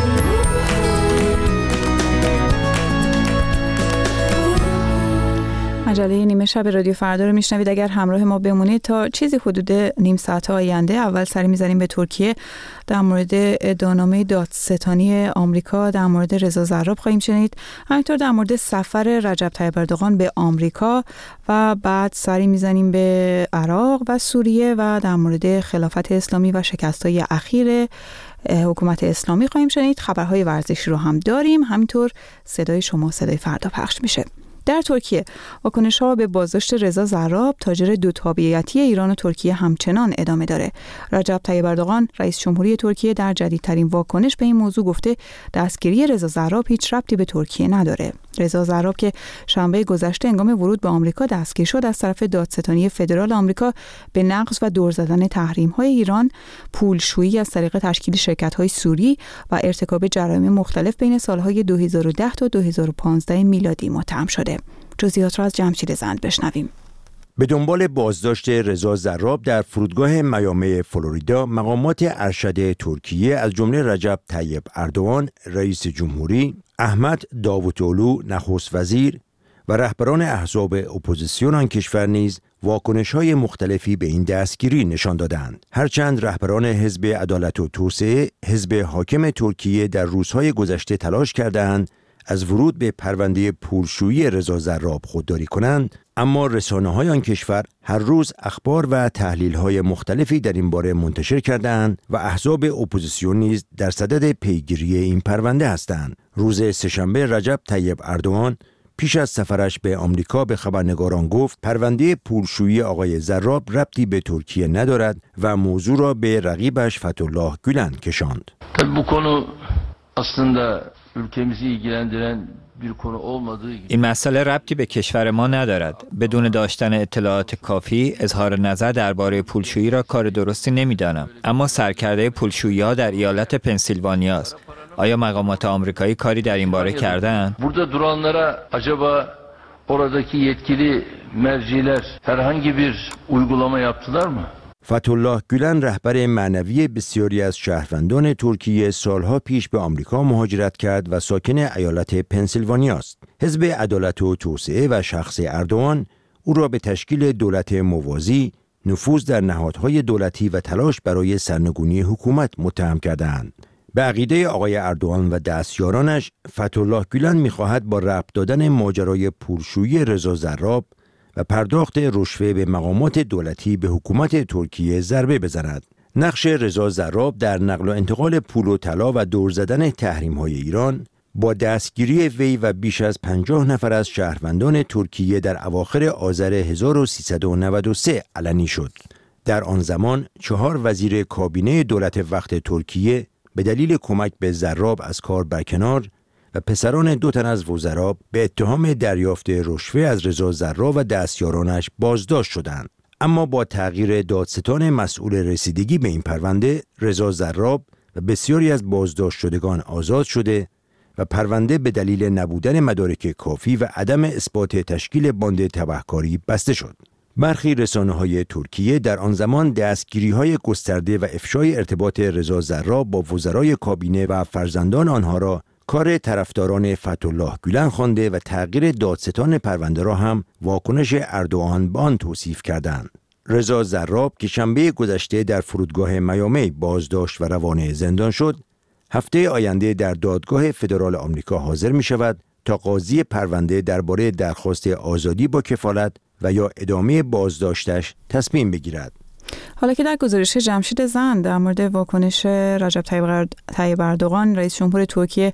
[SPEAKER 1] مجله نیمه شب رادیو فردا رو میشنوید. اگر همراه ما بمونید تا چیزی حدود نیم ساعت آینده اول سری میزنیم به ترکیه. در مورد ادعانامه دادستانی آمریکا در مورد رضا زراب خواهیم شنید. همینطور در مورد سفر رجب طیب اردوغان به آمریکا و بعد سری میزنیم به عراق و سوریه و در مورد خلافت اسلامی و شکست‌های اخیر حکومت اسلامی خواهیم شنید. خبرهای ورزشی رو هم داریم. همینطور صدای شما، صدای فردا پخش میشه. در ترکیه واکنش‌ها به بازداشت رضا زراب، تاجر دو تابعیتی ایران و ترکیه همچنان ادامه داره. رجب طیب اردوغان، رئیس جمهوری ترکیه، در جدیدترین واکنش به این موضوع گفته دستگیری رضا زراب هیچ ربطی به ترکیه نداره. رضا زراب که شنبه گذشته هنگام ورود به آمریکا دستگیر شد، از طرف دادستانی فدرال آمریکا به نقض و دور زدن تحریم‌های ایران، پولشویی از طریق تشکیل شرکت‌های سوری و ارتکاب جرایم مختلف بین سال‌های 2010 تا 2015 میلادی متهم شده. جزئیات را از جمشید زند بشنویم.
[SPEAKER 21] به دنبال بازداشت رضا زراب در فرودگاه میامی فلوریدا، مقامات ارشد ترکیه از جمله رجب طیب اردوغان رئیس جمهوری، احمد داوطلو نخست وزیر و رهبران احزاب اپوزیسیون آن کشور نیز واکنش‌های مختلفی به این دستگیری نشان دادند. هرچند رهبران حزب عدالت و توسعه، حزب حاکم ترکیه، در روزهای گذشته تلاش کردند از ورود به پرونده پولشویی رضا زراب خودداری کنند، اما رسانه‌های آن کشور هر روز اخبار و تحلیل‌های مختلفی در این باره منتشر کردند و احزاب اپوزیسیون نیز در صدد پیگیری این پرونده هستند. روز سه‌شنبه رجب طیب اردوغان پیش از سفرش به آمریکا به خبرنگاران گفت پرونده پولشویی آقای زراب ربطی به ترکیه ندارد و موضوع را به رقیبش فتح‌الله گولن کشاند.
[SPEAKER 22] aslında ülkemizi ilgilendiren
[SPEAKER 3] این مسئله ربطی به کشور ما ندارد. بدون داشتن اطلاعات کافی اظهار نظر درباره پولشویی را کار درستی نمی‌دانم. اما سرکرده پولشویی‌ها در ایالت پنسیلوانیا است. آیا مقامات آمریکایی کاری در این باره کردند؟
[SPEAKER 22] Burada duranlara acaba oradaki yetkili merciler herhangi bir uygulama yaptılar mı?
[SPEAKER 21] فتح‌الله گولن رهبر معنوی بسیاری از شهروندان ترکیه سالها پیش به آمریکا مهاجرت کرد و ساکن ایالت پنسیلوانیا است. حزب عدالت و توسعه و شخص اردوغان او را به تشکیل دولت موازی، نفوذ در نهادهای دولتی و تلاش برای سرنگونی حکومت متهم کردند. به عقیده آقای اردوغان و دستیارانش، فتح‌الله گولن می‌خواهد با ربط دادن ماجرای پولشویی رضا زراب و پرداخت رشوه به مقامات دولتی به حکومت ترکیه ضربه بزند. نقش رضا زراب در نقل و انتقال پول و طلا و دور زدن تحریم‌های ایران با دستگیری وی و بیش از 50 نفر از شهروندان ترکیه در اواخر آذر 1393 علنی شد. در آن زمان 4 وزیر کابینه دولت وقت ترکیه به دلیل کمک به زراب از کار برکنار و پسران 2 تن از وزرا به اتهام دریافت رشوه از رضا زراب و دستیارانش بازداشت شدند. اما با تغییر دادستان مسئول رسیدگی به این پرونده، رضا زراب و بسیاری از بازداشت شدگان آزاد شده و پرونده به دلیل نبودن مدارک کافی و عدم اثبات تشکیل باند تبهکاری بسته شد. برخی رسانه‌های ترکیه در آن زمان دستگیری‌های گسترده و افشای ارتباط رضا زراب با وزرای کابینه و فرزندان آنها را کار طرفداران فتح‌الله گولن خوانده و تغییر دادستان پرونده را هم واکنش اردوغان به آن توصیف کردند. رضا زراب که شنبه گذشته در فرودگاه میامی بازداشت و روانه زندان شد، هفته آینده در دادگاه فدرال آمریکا حاضر می شود تا قاضی پرونده درباره درخواست آزادی با کفالت و یا ادامه بازداشتش تصمیم بگیرد.
[SPEAKER 1] حالا که در گزارش جمشید زند در مورد واکنش رجب طیب اردوغان رئیس جمهور ترکیه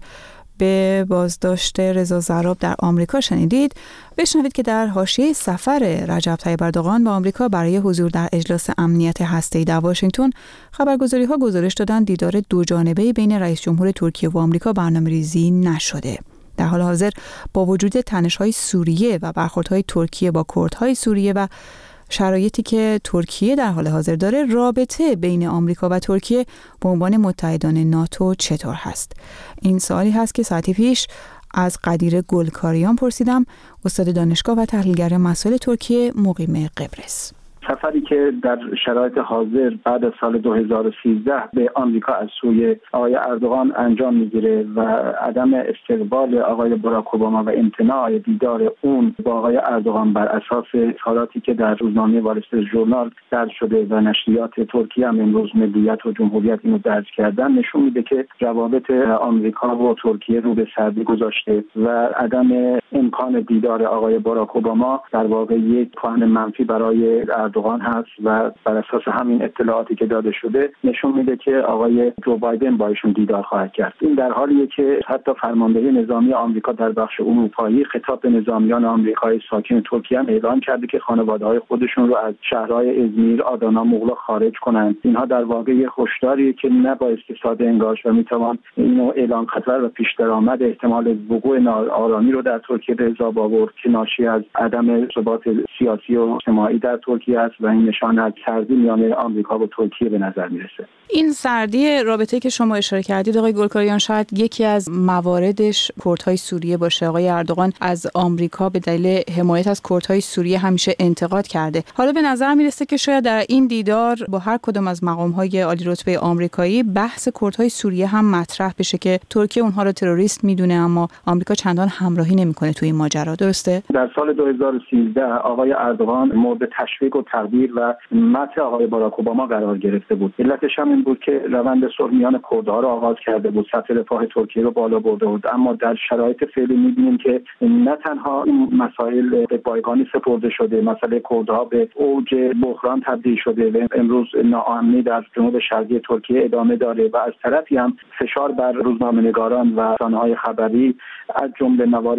[SPEAKER 1] به بازداشت رضا زراب در آمریکا شنیدید، بشنوید که در حاشیه سفر رجب طیب اردوغان به آمریکا برای حضور در اجلاس امنیت هسته‌ای در واشنگتن، خبرگزاری‌ها گزارش دادند دیدار دوجانبه‌ای بین رئیس جمهور ترکیه و آمریکا برنامه‌ریزی نشده. در حال حاضر با وجود تنش‌های سوریه و برخوردهای ترکیه با کردهای سوریه و شرایطی که ترکیه در حال حاضر داره، رابطه بین آمریکا و ترکیه به عنوان متحدان ناتو چطور هست؟ این سوالی هست که ساعتی پیش از قدیر گلکاریان پرسیدم، استاد دانشگاه و تحلیلگر مسائل ترکیه مقیم قبرس.
[SPEAKER 23] سفری که در شرایط حاضر بعد از سال 2013 به آمریکا از سوی آقای اردوغان انجام میگیره و عدم استقبال آقای باراک اوباما و امتناع دیدار اون با آقای اردوغان بر اساس اظهاراتی که در روزنامه وال استریت ژورنال درج شده و نشریات ترکیه هم امروز ملیت و جمهوریت اینو درج کردن، نشون میده که روابط آمریکا و ترکیه رو به سردی گذاشته و عدم امکان دیدار آقای باراک اوباما در واقع یک پوان منفی برای اردوغان هست و بر اساس همین اطلاعاتی که داده شده نشون میده که آقای جو بایدن با ایشون دیدار خواهد کرد. این در حالیه که حتی فرماندهی نظامی آمریکا در بخش اروپایی خطاب به نظامیان آمریکایی ساکن ترکیه هم اعلام کرده که خانواده‌های خودشون رو از شهرهای ازمیر، آدانا، مغلا خارج کنند. اینها در واقع هشداریه که نباید استفاده انگاشت و میتوان اینو اعلام خطر و پیش درآمد احتمال وقوع ناآرامی رو در ترکیه به حساب آورد که ناشی از عدم ثبات سیاسی و اجتماعی در ترکیه است و این نشان از سردی میان آمریکا و ترکیه به نظر میرسه.
[SPEAKER 1] این سردی رابطه‌ای که شما اشاره کردید آقای گلکاریان شاید یکی از مواردش کردهای سوریه باشه. آقای اردوغان از آمریکا به دلیل حمایت از کردهای سوریه همیشه انتقاد کرده. حالا به نظر میرسه که شاید در این دیدار با هر کدام از مقام‌های عالی رتبه آمریکایی بحث کردهای سوریه هم مطرح بشه که ترکیه اونها رو تروریست میدونه اما آمریکا چندان همراهی نمیکنه توی این ماجرا. درسته؟
[SPEAKER 23] در سال 2013 آقای اردوغان مورد تشویق و تقدیر و مدح آقای باراک اوباما قرار گرفته بود. علتش هم این بود که روند صلح میان کردها رو آغاز کرده بود، سطح رفاه ترکیه رو بالا برده بود، اما در شرایط فعلی می‌بینیم که نه تنها این مسائل به بایگانی سپرده شده، مسئله کردها به اوج بحران تبدیل شده و امروز ناامنی در جنوب شرقی ترکیه ادامه داره و از طرفی هم فشار بر روزنامه‌نگاران و رسانه‌های خبری از جمله مواردی هست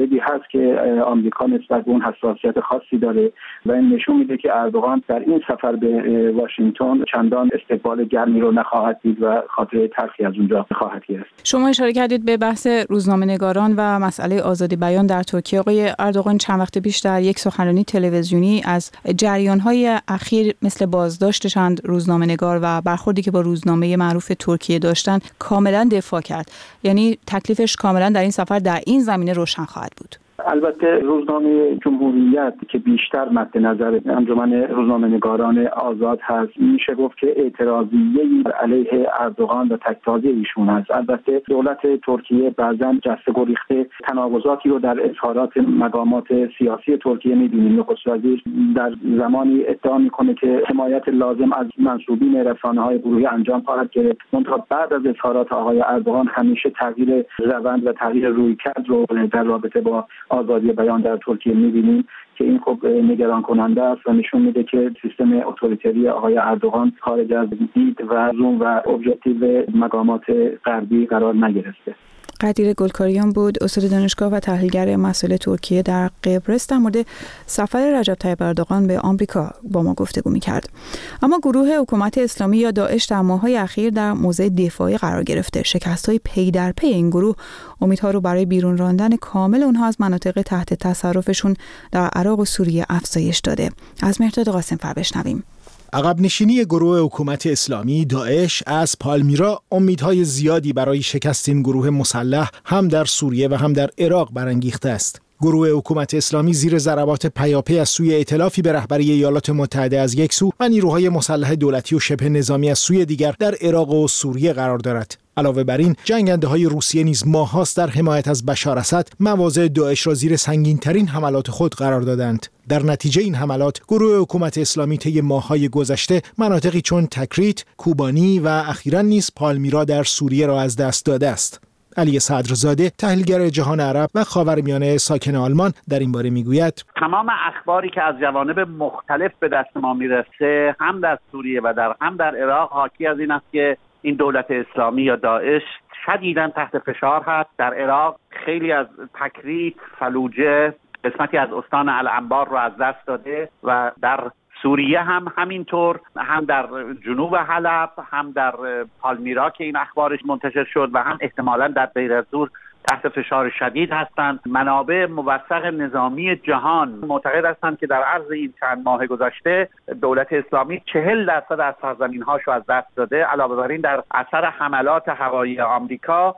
[SPEAKER 23] هست که آمریکا نسبت به اون حساسیت خاصی داره و این نشون میده که اردوغان در این سفر به واشنگتن چندان استقبال گرمی رو نخواهد دید و خاطره تلخی از اونجا خواهد گرفت.
[SPEAKER 1] شما اشاره کردید به بحث روزنامه‌نگاران و مسئله آزادی بیان در ترکیه. آقای اردوغان چند وقت پیش در یک سخنرانی تلویزیونی از جریان‌های اخیر مثل بازداشت چند روزنامه‌نگار و برخوردی که با روزنامه معروف ترکیه داشتن کاملا دفاع کرد. یعنی تکلیفش کاملا در این سفر در این زمینه روشن خواهد بود.
[SPEAKER 23] البته روزنامه جمهوریت که بیشتر مد نظر انجمن روزنامه‌نگاران آزاد هست، میشه گفت که اعتراضیه‌ای علیه اردوغان و تک‌تازی ایشون هست. البته دولت ترکیه بعضاً جسته گریخته تناقضاتی رو در اظهارات مقامات سیاسی ترکیه می‌بینیم. نخست وزیر در زمانی ادعا می‌کنه که حمایت لازم از منسوبین رسانه‌های گروهی انجام خواهد گرفت، منتها بعد از اظهارات آقای اردوغان همیشه تغییر روند و تغییر رویکرد رو در رابطه با آزادی بیان در ترکیه می‌بینیم که این خب نگران کننده است و نشون میده که سیستم اتوریتری آقای اردوغان خارج از دید و زوم و ابژکتیو مقامات غربی قرار نگرفته.
[SPEAKER 1] قدیر گلکاریان بود، استاد دانشگاه و تحلیلگر مسائل ترکیه در قبرس، در مورد سفر رجب طیب اردوغان به آمریکا با ما گفتگو می‌کرد. اما گروه حکومت اسلامی یا داعش در ماه‌های اخیر در موضع دفاعی قرار گرفته. شکست‌های پی در پی این گروه امیدها رو برای بیرون راندن کامل اونها از مناطق تحت تصرفشون در عراق و سوریه افزایش داده. از مهرداد قاسم‌فر بشنویم.
[SPEAKER 2] عقب نشینی گروه حکومت اسلامی داعش از پالمیرا امیدهای زیادی برای شکست این گروه مسلح هم در سوریه و هم در عراق برانگیخته است. گروه حکومت اسلامی زیر ضربات پیاپی از سوی ائتلافی به رهبری ایالات متحده از یک سو و نیروهای مسلح دولتی و شبه نظامی از سوی دیگر در عراق و سوریه قرار دارد. علاوه بر این جنگنده‌های روسیه نیز ماه‌هاست در حمایت از بشار اسد مواضع داعش را زیر سنگین‌ترین حملات خود قرار دادند. در نتیجه این حملات گروه حکومت اسلامی طی ماه‌های گذشته مناطقی چون تکریت، کوبانی و اخیراً نیز پالمیرا در سوریه را از دست داده است. علی صدرزاده تحلیلگر جهان عرب و خاورمیانه ساکن آلمان در این باره میگوید
[SPEAKER 4] تمام اخباری که از جوانب مختلف به دست ما میرسه هم در سوریه و هم در عراق حاکی از این است که این دولت اسلامی یا داعش شدیداً تحت فشار هست. در عراق خیلی از تکریت، فلوجه، قسمتی از استان الانبار رو از دست داده و در سوریه هم همینطور، هم در جنوب حلب، هم در پالمیرا که این اخبارش منتشر شد و هم احتمالاً در دیر الزور تحت فشار شدید هستند. منابع موثق نظامی جهان معتقد هستند که در عرض این چند ماه گذشته دولت اسلامی 40% از سرزمین‌هاش رو از دست داده. علاوه بر این در اثر حملات هوایی آمریکا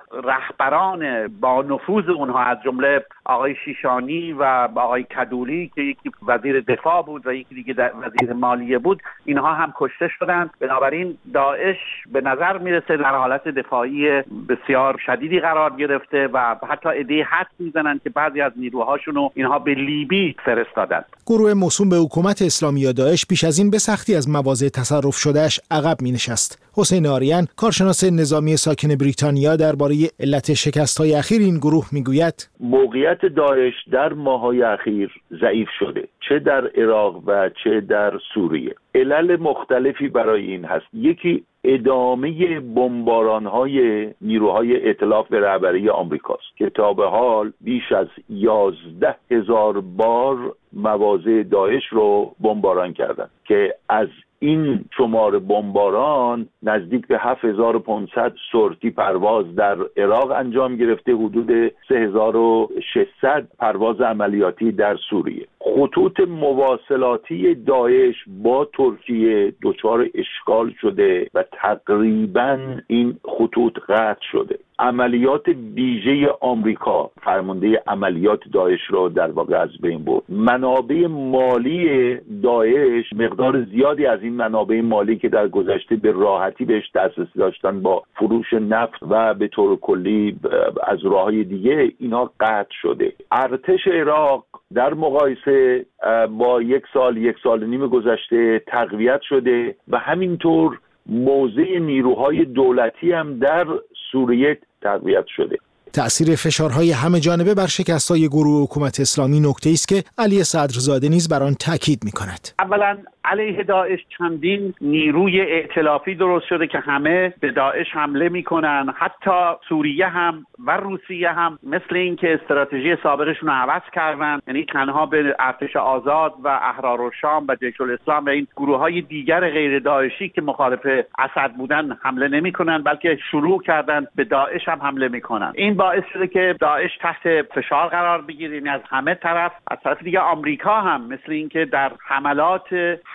[SPEAKER 4] رهبران با نفوذ اونها از جمله آقای شیشانی و آقای کدولی که یکی وزیر دفاع بود و یکی دیگه وزیر مالیه بود، اینها هم کشته شدند. بنابراین داعش به نظر میرسه در حالت دفاعی بسیار شدیدی قرار گرفته و حتی ایده حد میزنن که بعضی از نیروهاشون رو اینها به لیبی فرستادند.
[SPEAKER 2] گروه موسوم به حکومت اسلامی یا داعش پیش از این به سختی از مواضع تصرف شدهش عقب مینشست. حسین آریان کارشناس نظامی ساکن بریتانیا درباره علت شکست‌های اخیر این گروه میگوید
[SPEAKER 8] موقعیت داعش در ماه‌های اخیر ضعیف شده، چه در عراق و چه در سوریه. علل مختلفی برای این هست. یکی ادامه بمباران‌های نیروهای ائتلاف به رهبری آمریکاست که تا به حال بیش از 11,000 بار مواضع داعش رو بمباران کردند که از این شمار بمباران نزدیک به 7500 سورتی پرواز در عراق انجام گرفته، حدود 3600 پرواز عملیاتی در سوریه. خطوط مواصلاتی داعش با ترکیه دچار اشکال شده و تقریباً این خطوط قطع شده. عملیات ویژه آمریکا فرمانده عملیات داعش را در واقع از بین برد. منابع مالی داعش، مقدار زیادی از این منابع مالی که در گذشته به راحتی بهش دسترسی داشتن با فروش نفت و به طور کلی از راههای دیگه، اینها قطع شده. ارتش عراق در مقایسه با یک سال و نیم گذشته تقویت شده و همینطور موضع نیروهای دولتی هم در سوریه تقویت شده.
[SPEAKER 2] تأثیر فشارهای همه جانبه بر شکست‌های گروه حکومت اسلامی نکته‌ای است که علی صدرزاده نیز بر آن تاکید می‌کند.
[SPEAKER 4] اولا علیه داعش چندین نیروی ائتلافی درست شده که همه به داعش حمله میکنن. حتی سوریه هم و روسیه هم مثل این که استراتژی سابقشون رو عوض کردن، یعنی تنها به ارتش آزاد و احرارالشام و جیش الاسلام و این گروه‌های دیگر غیر داعشی که مخالف اسد بودن حمله نمیکنن، بلکه شروع کردن به داعش هم حمله میکنن. این باعث شده که داعش تحت فشار قرار بگیره، یعنی از همه طرف. از طرف دیگه آمریکا هم مثل این که در حملات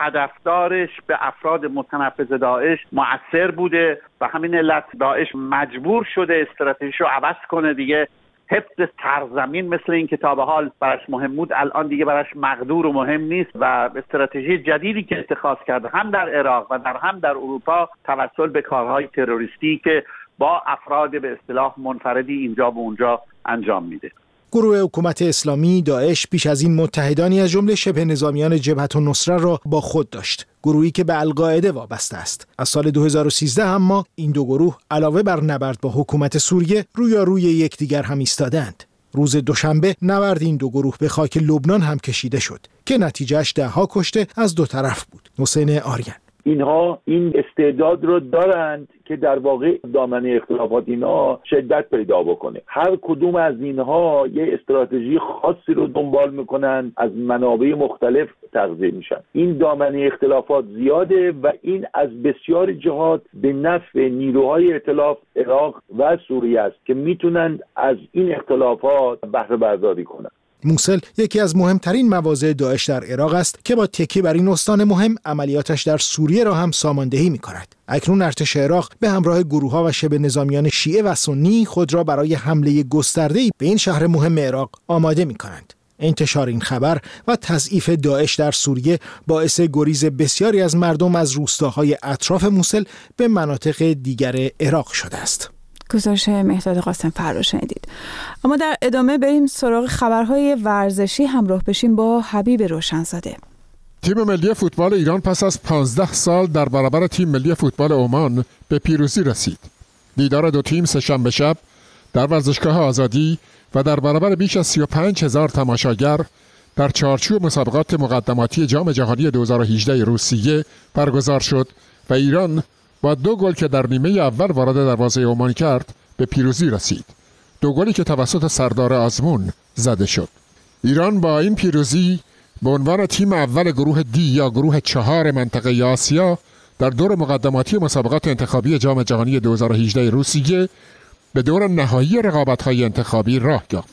[SPEAKER 4] هدفدارش به افراد متنفذ داعش مؤثر بوده و همین علت داعش مجبور شده استراتژیشو عوض کنه دیگه. حفظ سرزمین مثل این که تا به حال براش مهم بود الان دیگه براش مقدور و مهم نیست و استراتژی جدیدی که اتخاذ کرده هم در عراق و هم در اروپا توسل به کارهای تروریستی که با افراد به اصطلاح منفردی اینجا و اونجا انجام میده.
[SPEAKER 2] گروه حکومت اسلامی داعش پیش از این متحدانی از جمله شبه نظامیان جبهت النصره را با خود داشت، گروهی که به القاعده وابسته است. از سال 2013 اما این دو گروه علاوه بر نبرد با حکومت سوریه روی یکدیگر هم ایستادند. روز دوشنبه نبرد این دو گروه به خاک لبنان هم کشیده شد که نتیجهش 10 کشته از دو طرف بود. حسین آریان:
[SPEAKER 8] اینها این استعداد رو دارند که در واقع دامنه اختلافات اینها شدت پیدا بکنه. هر کدوم از اینها یه استراتژی خاصی رو دنبال میکنن، از منابع مختلف تغذیه میشن. این دامنه اختلافات زیاده و این از بسیار جهات به نفع نیروهای ائتلاف عراق و سوریه است که میتونن از این اختلافات بهره برداری کنن.
[SPEAKER 2] موصل یکی از مهمترین مواضع داعش در عراق است که با تکیه بر این استان مهم عملیاتش در سوریه را هم ساماندهی می‌کند. اکنون ارتش عراق به همراه گروه‌ها و شبه نظامیان شیعه و سنی خود را برای حمله گسترده‌ای به این شهر مهم عراق آماده می‌کنند. انتشار این خبر و تضعیف داعش در سوریه باعث گریز بسیاری از مردم از روستاهای اطراف موصل به مناطق دیگر عراق شده است.
[SPEAKER 1] گزارش مهداد قاسم فرا شنیدید. اما در ادامه بریم سراغ خبرهای ورزشی، همراه بشیم با حبیب روشنزاده.
[SPEAKER 5] تیم ملی فوتبال ایران پس از 15 سال در برابر تیم ملی فوتبال عمان به پیروزی رسید. دیدار دو تیم سه‌شنبه شب در ورزشگاه آزادی و در برابر بیش از 35,000 تماشاگر در چارچوب مسابقات مقدماتی جام جهانی 2018 روسیه برگزار شد و ایران با 2 گل که در نیمه اول وارد دروازه عمان کرد به پیروزی رسید. 2 گلی که توسط سردار آزمون زده شد. ایران با این پیروزی به عنوان تیم اول گروه دی یا گروه 4 منطقه آسیا در دور مقدماتی مسابقات انتخابی جام جهانی 2018 روسیه به دور نهایی رقابت‌های انتخابی راه یافت.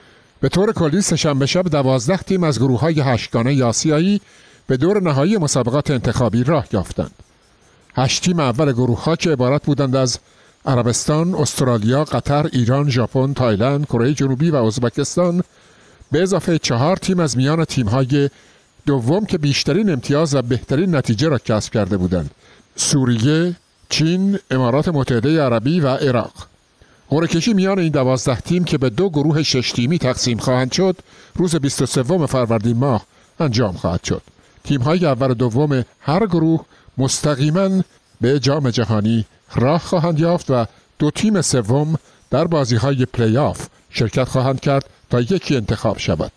[SPEAKER 5] به طور کلی سه‌شنبه شب 12 تیم از گروه‌های 8 گانه آسیایی به دور نهایی مسابقات انتخابی راه یافتند. 8 تیم اول گروه‌ها که عبارت بودند از عربستان، استرالیا، قطر، ایران، ژاپن، تایلند، کره جنوبی و ازبکستان به اضافه 4 تیم از میان تیم‌های دوم که بیشترین امتیاز و بهترین نتیجه را کسب کرده بودند: سوریه، چین، امارات متحده عربی و عراق. قرعه‌کشی میان این 12 تیم که به 2 گروه 6 تیمی تقسیم خواهند شد روز 23 فروردین ماه انجام خواهد شد. تیم‌های اول و دوم هر گروه مستقیما به جام جهانی راه خواهند یافت و 2 تیم سوم در بازی‌های پلی آف شرکت خواهند کرد تا یکی انتخاب شود.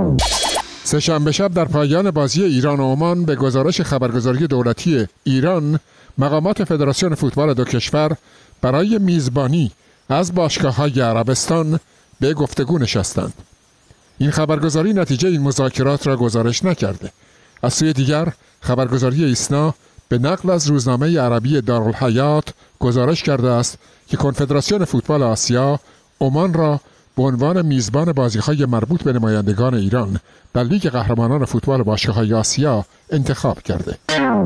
[SPEAKER 5] سه‌شنبه شب در پایان بازی ایران و عمان به گزارش خبرگزاری دولتی ایران، مقامات فدراسیون فوتبال دو کشور برای میزبانی از باشگاه‌های عربستان به گفتگو نشستند. این خبرگزاری نتیجه این مذاکرات را گزارش نکرده. از سوی دیگر خبرگزاری ایسنا به نقل از روزنامه عربی دارالحیات گزارش کرده است که کنفدراسیون فوتبال آسیا عمان را به عنوان میزبان بازی‌های مربوط به نمایندگان ایران در لیگ قهرمانان فوتبال باشگاه‌های آسیا انتخاب کرده.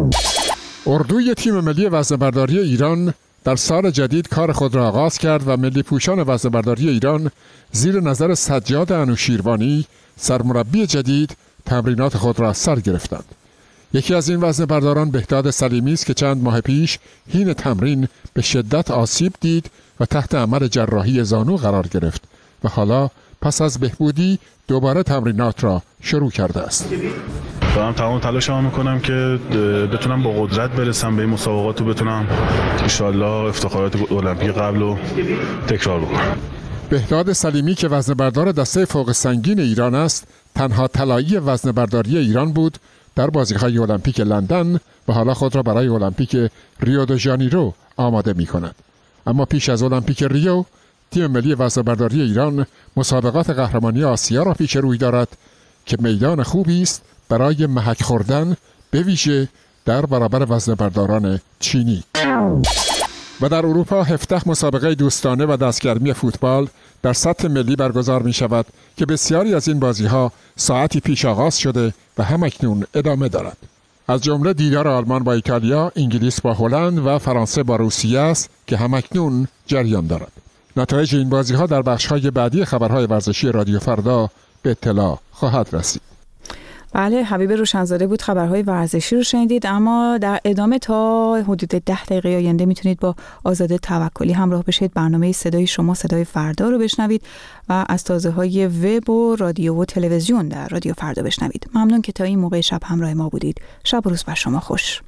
[SPEAKER 5] اردوی تیم ملی وزنه‌برداری ایران در سال جدید کار خود را آغاز کرد و ملی پوشان وزنه‌برداری ایران زیر نظر سجاد انوشیروانی سرمربی جدید تمرینات خود را سر گرفتند. یکی از این وزنه‌برداران بهداد سلیمی است که چند ماه پیش حین تمرین به شدت آسیب دید و تحت عمل جراحی زانو قرار گرفت و حالا پس از بهبودی دوباره تمرینات را شروع کرده است.
[SPEAKER 7] دارم تمام تلاشمو میکنم که بتونم با قدرت برسم به این مسابقات و بتونم ان شاءالله افتخارات المپیک قبل رو تکرار بکنم.
[SPEAKER 5] بهداد سلیمی که وزنه‌بردار دسته فوق سنگین ایران است، تنها طلایی وزنه‌برداری ایران بود در بازی‌های المپیک لندن و حالا خود را برای المپیک ریو د ژانیرو آماده می‌کند. اما پیش از المپیک ریو، تیم ملی وزنه‌برداری ایران مسابقات قهرمانی آسیا را پیش روی دارد که میدان خوبی است برای محک خوردن، به ویژه در برابر وزنه‌برداران چینی. و در اروپا 17 مسابقه دوستانه و دستگرمی فوتبال در سطح ملی برگزار می شود که بسیاری از این بازی ها ساعتی پیش آغاز شده و همکنون ادامه دارد. از جمله دیدار آلمان با ایتالیا، انگلیس با هلند و فرانسه با روسیه است که همکنون جریان دارد. نتایج این بازی ها در بخش های بعدی خبرهای ورزشی رادیو فردا به اطلاع خواهد رسید.
[SPEAKER 1] بله، حبیب روشنزاده بود. خبرهای ورزشی رو شنیدید، اما در ادامه تا حدود 10 دقیقه آینده میتونید با آزاده توکلی همراه بشید. برنامه صدای شما، صدای فردا رو بشنوید و از تازه‌های وب و رادیو و تلویزیون در رادیو فردا بشنوید. ممنون که تا این موقع شب همراه ما بودید. شب و روز بر شما خوش.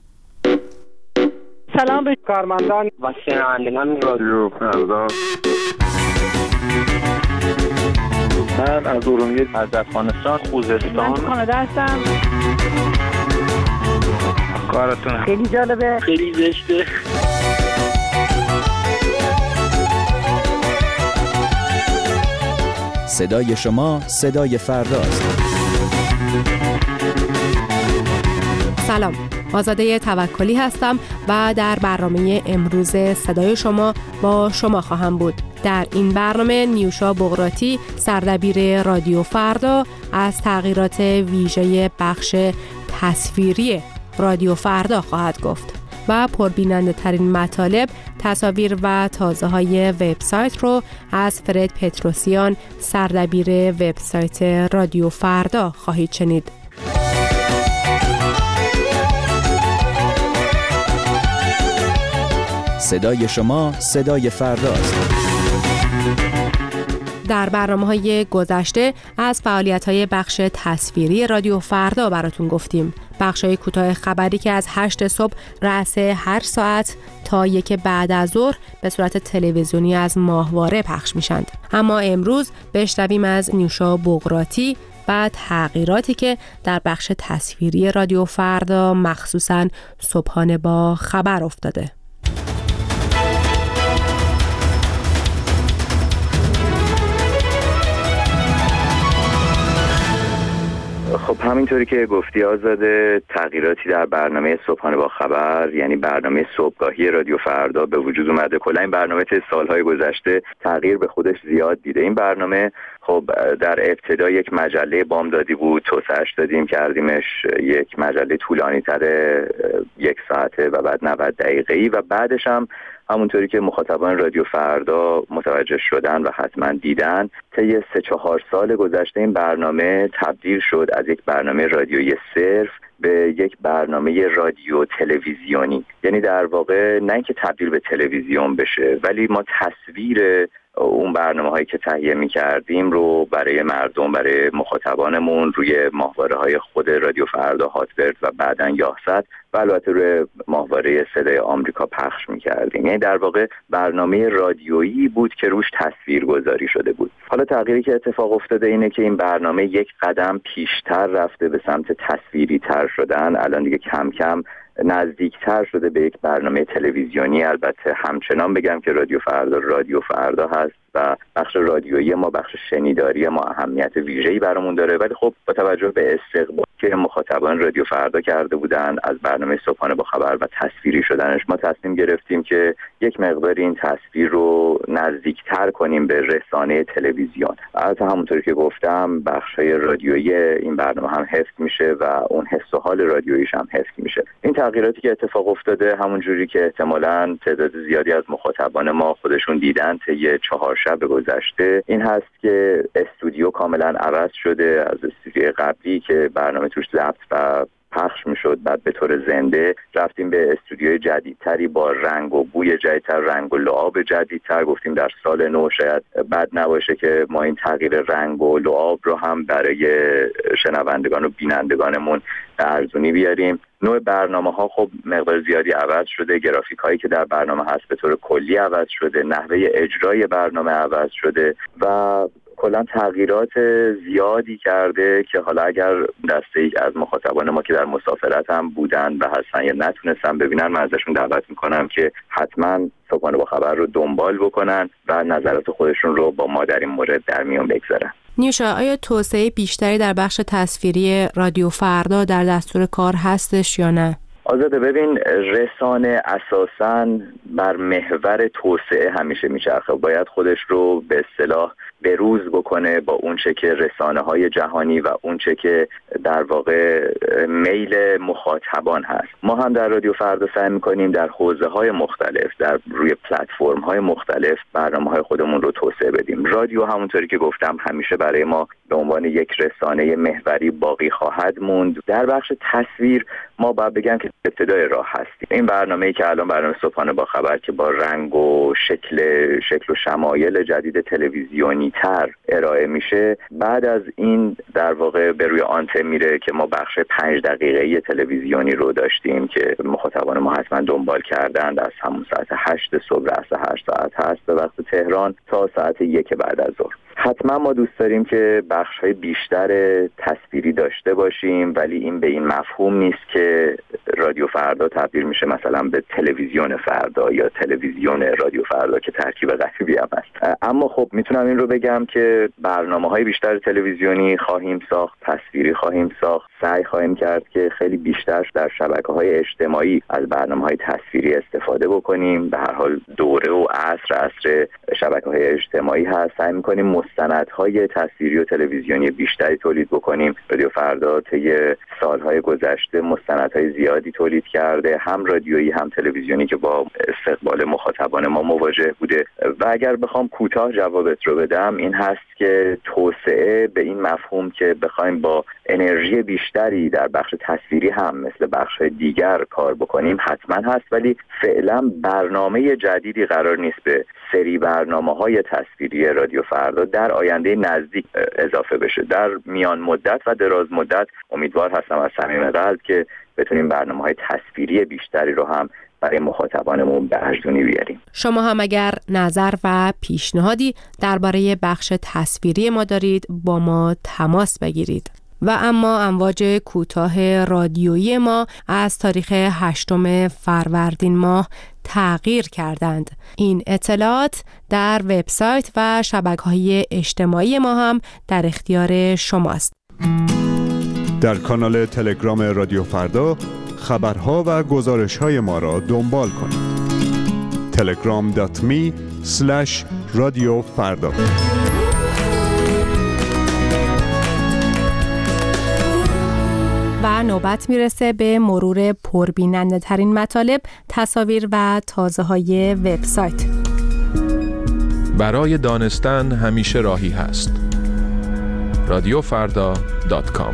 [SPEAKER 9] سلام به کارمندان و شنوندگان رادیو فردا.
[SPEAKER 10] من از ارومیه، از افغانستان، خوزستان.
[SPEAKER 9] من کانادا هستم.
[SPEAKER 10] کارتون
[SPEAKER 9] خیلی جالبه،
[SPEAKER 10] خیلی زشته.
[SPEAKER 11] صدای شما، صدای فرداست.
[SPEAKER 24] سلام، آزاده توکلی هستم و در برنامه امروز صدای شما با شما خواهم بود. در این برنامه نیوشا بغراتی، سردبیر رادیو فردا، از تغییرات ویژه بخش تصویری رادیو فردا خواهد گفت و پربیننده ترین مطالب، تصاویر و تازه‌های وبسایت رو از فرد پتروسیان، سردبیر وبسایت رادیو فردا خواهید شنید.
[SPEAKER 11] صدای شما، صدای فرداست.
[SPEAKER 24] در برنامه‌های گذشته از فعالیت‌های بخش تصویری رادیو فردا براتون گفتیم. بخش‌های کوتاه خبری که از 8 صبح رأس هر ساعت تا 1 بعد از ظهر به صورت تلویزیونی از ماهواره پخش میشند. اما امروز بشنویم از نیوشا بغراتی و تغییراتی که در بخش تصویری رادیو فردا مخصوصاً صبحانه با خبر افتاده.
[SPEAKER 25] خب همینطوری که گفتی آزاده، تغییراتی در برنامه صبحانه با خبر، یعنی برنامه صبحگاهی رادیو فردا به وجود اومده. کلا این برنامه طی سالهای گذشته تغییر به خودش زیاد دیده. این برنامه خب در ابتدا یک مجله بامدادی بود، توسعه‌اش دادیم، کردیمش یک مجله طولانی تر 1 ساعته و بعد 90 دقیقه‌ای و بعدش هم همونطوری که مخاطبان رادیو فردا متوجه شدن و حتما دیدن، طی 3-4 سال گذشته این برنامه تبدیل شد از یک برنامه رادیویی صرف به یک برنامه رادیو تلویزیونی. یعنی در واقع نه اینکه تبدیل به تلویزیون بشه، ولی ما تصویر اون برنامه‌هایی که تهیه می‌کردیم رو برای مردم، برای مخاطبانمون روی ماهواره‌های خود رادیو فردا، هاتبرد و بعداً یاهصد و البته روی ماهواره صدای آمریکا پخش می‌کردیم. یعنی در واقع برنامه رادیویی بود که روش تصویر گذاری شده بود. حالا تغییری که اتفاق افتاده اینه که این برنامه یک قدم پیشتر رفته به سمت تصویری تر شدن. الان دیگه کم کم نزدیکتر شده به یک برنامه تلویزیونی. البته همچنان بگم که رادیو فردا هست و بخش رادیویی ما، بخش شنیداری ما اهمیت ویژه‌ای برامون داره، ولی خب با توجه به استقبال که مخاطبان رادیو فردا کرده بودن از برنامه صبحانه با خبر و تصویری شدنش، ما تصمیم گرفتیم که یک مقدار این تصویر رو نزدیکتر کنیم به رسانه تلویزیون. البته همونطوری که گفتم بخش‌های رادیویی این برنامه هم حفظ میشه و اون حس و حال رادیوییش هم حفظ میشه. این تغییراتی که اتفاق افتاده همون جوری که احتمالاً تعداد زیادی از مخاطبان ما خودشون دیدن طی 4 شب گذشته، این هست که استودیو کاملا عوض شده. از استودیو قبلی که برنامه توش ضبط و پخش میشد، بعد به طور زنده رفتیم به استودیوی جدیدتری با رنگ و بوی جدیدتر، رنگ و لعاب جدیدتر. گفتیم در سال نو شاید بد نباشه که ما این تغییر رنگ و لعاب رو هم برای شنوندگان و بینندگانمون به ارزونی بیاریم. نوع برنامه ها خب مقدار زیادی عوض شده، گرافیک هایی که در برنامه هست به طور کلی عوض شده، نحوه اجرای برنامه عوض شده و کلا تغییرات زیادی کرده که حالا اگر دسته از مخاطبان ما که در مسافرت هم بودن و هستن یا نتونستن ببینن، من ازشون دعوت میکنم که حتما صبحانه با خبر رو دنبال بکنن و نظرات خودشون رو با ما در این مورد در میون بگذارن.
[SPEAKER 24] نیوشا، آیا توسعه بیشتری در بخش تصویری رادیو فردا در دستور کار هستش یا نه؟
[SPEAKER 25] آزاده، ببین، رسانه اساساً بر محور توسعه همیشه میچرخه. باید خودش رو به اصطلاح بروز بکنه با اون چه که رسانه‌های جهانی و اون چه که در واقع میل مخاطبان هست. ما هم در رادیو فردا سعی می‌کنیم در حوزه‌های مختلف، در روی پلتفرم‌های مختلف برنامه‌های خودمون رو توسعه بدیم. رادیو همونطوری که گفتم همیشه برای ما به عنوان یک رسانه محوری باقی خواهد موند. در بخش تصویر ما باید بگم که ابتدای راه هستیم. این برنامه‌ای که الان برنامه صبحانه با خبر که با رنگ و شکل و شمایل جدید تلویزیونی تر ارائه میشه، بعد از این در واقع به روی آنتن میره که ما بخش 5 دقیقه‌ای تلویزیونی رو داشتیم که مخاطبان ما حتما دنبال کردند. از همون ساعت 8 صبح رأس 8 ساعت هست به وقت تهران تا ساعت 1 بعد از ظهر. حتما ما دوست داریم که بخش‌های بیشتر تصویری داشته باشیم، ولی این به این مفهوم نیست که رادیو فردا تبدیل میشه مثلا به تلویزیون فردا یا تلویزیون رادیو فردا که ترکیب غریبی هم هست. اما خب میتونم این رو بگم که برنامه‌های بیشتر تلویزیونی خواهیم ساخت، تصویری خواهیم ساخت، سعی خواهیم کرد که خیلی بیشتر در شبکه‌های اجتماعی از برنامه‌های تصویری استفاده بکنیم. به هر حال دوره و عصر شبکه‌های اجتماعی هست. سعی می‌کنیم مستندهای تصویری و تلویزیونی بیشتری تولید بکنیم. رادیو فردا طی سالهای گذشته مستندهای زیادی تولید کرده، هم رادیویی هم تلویزیونی که با استقبال مخاطبان ما مواجه بوده. و اگر بخوام کوتاه جوابت رو بدم، این هست که توسعه به این مفهوم که بخوایم با انرژی بیشتری در بخش تصویری هم مثل بخش‌های دیگر کار بکنیم حتما هست، ولی فعلا برنامه جدیدی قرار نیست به سری برنامه‌های تصویری رادیو فردا در آینده نزدیک اضافه بشه. در میان مدت و دراز مدت امیدوار هستم از صمیم قلب که بتونیم برنامه‌های تصویری بیشتری رو هم برای مخاطبانمون به ارزونی بیاریم.
[SPEAKER 24] شما هم اگر نظر و پیشنهادی درباره بخش تصویری ما دارید با ما تماس بگیرید. و اما امواج کوتاه رادیویی ما از تاریخ 8 فروردین ماه تغییر کردند. این اطلاعات در وبسایت و شبکه‌های اجتماعی ما هم در اختیار شماست.
[SPEAKER 20] در کانال تلگرام رادیو فردا خبرها و گزارش‌های ما را دنبال کنید. telegram.me/radiofarda.
[SPEAKER 24] و نوبت میرسه به مرور پربیننده ترین مطالب، تصاویر و تازه‌های وبسایت.
[SPEAKER 12] برای دانستن همیشه راهی هست. radiofarda.com.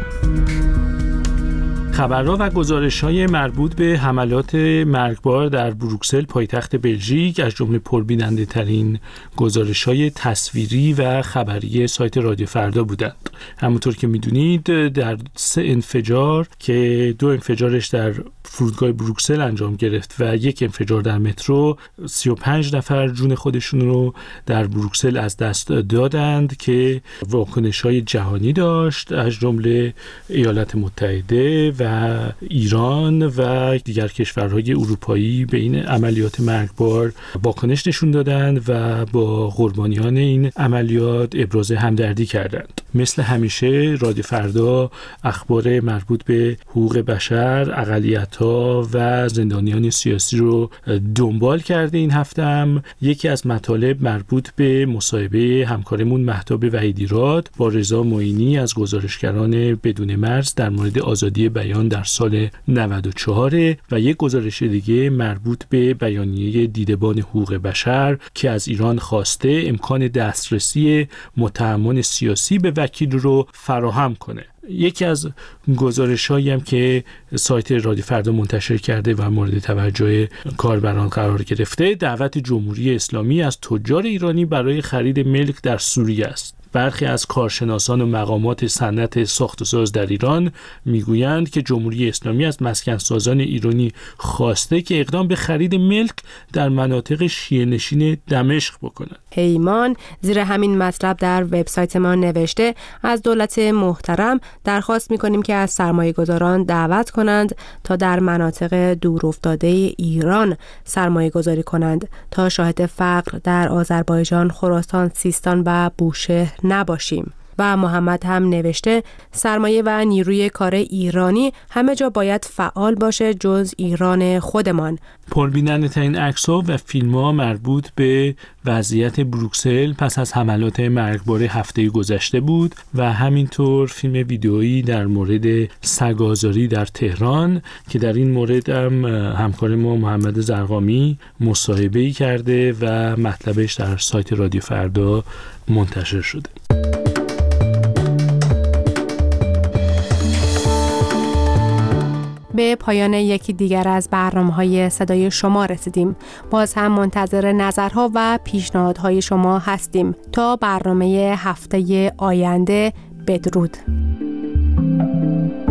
[SPEAKER 13] خبرها و گزارش‌های مربوط به حملات مرگبار در بروکسل پایتخت بلژیک از جمله پربیننده‌ترین گزارش‌های تصویری و خبری سایت رادیو فردا بودند. همونطور که می‌دونید در 3 انفجار که 2 انفجارش در فرودگاه بروکسل انجام گرفت و 1 انفجار در مترو، 35 نفر جون خودشون رو در بروکسل از دست دادند که واکنش‌های جهانی داشت، از جمله ایالات متحده و ایران و دیگر کشورهای اروپایی به این عملیات مرگبار واکنش نشون دادند و با قربانیان این عملیات ابراز همدردی کردند. مثل همیشه رادیو فردا اخبار مربوط به حقوق بشر، اقلیت‌ها و زندانیان سیاسی رو دنبال کرده. این هفته هم یکی از مطالب مربوط به مصاحبه همکارمون مهتاب وحیدیراد با رضا معینی از گزارشگران بدون مرز در مورد آزادی بیان در سال 94 و یک گزارش دیگه مربوط به بیانیه دیدبان حقوق بشر که از ایران خواسته امکان دسترسی متهمان سیاسی به وکیل رو فراهم کنه. یکی از گزارش‌هایی هم که سایت رادیو فردا منتشر کرده و مورد توجه کاربران قرار گرفته، دعوت جمهوری اسلامی از تجار ایرانی برای خرید ملک در سوریه است. برخی از کارشناسان و مقامات صنعت ساخت‌وساز در ایران میگویند که جمهوری اسلامی از مسکنسازان ایرانی خواسته که اقدام به خرید ملک در مناطق شیعه‌نشین دمشق بکنند.
[SPEAKER 24] پیمان زیر همین مطلب در وبسایت ما نوشته از دولت محترم درخواست می‌کنیم که از سرمایه‌گذاران دعوت کنند تا در مناطق دورافتاده ایران سرمایه‌گذاری کنند تا شاهد فقر در آذربایجان، خراسان، سیستان و بوشهر نباشیم. و محمد هم نوشته سرمایه و نیروی کار ایرانی همه جا باید فعال باشه جز ایران خودمان.
[SPEAKER 13] پربیننده ترین عکس‌ها و فیلم‌ها مربوط به وضعیت بروکسل پس از حملات مرگبار هفته گذشته بود و همینطور فیلم ویدئویی در مورد سگ‌آزاری در تهران که در این مورد هم همکار ما محمد زرقامی مصاحبه‌ای کرده و مطلبش در سایت رادیو فردا منتشر شده.
[SPEAKER 24] به پایان یکی دیگر از برنامه‌های صدای شما رسیدیم. باز هم منتظر نظرها و پیشنهادهای شما هستیم. تا برنامه هفته آینده، بدرود.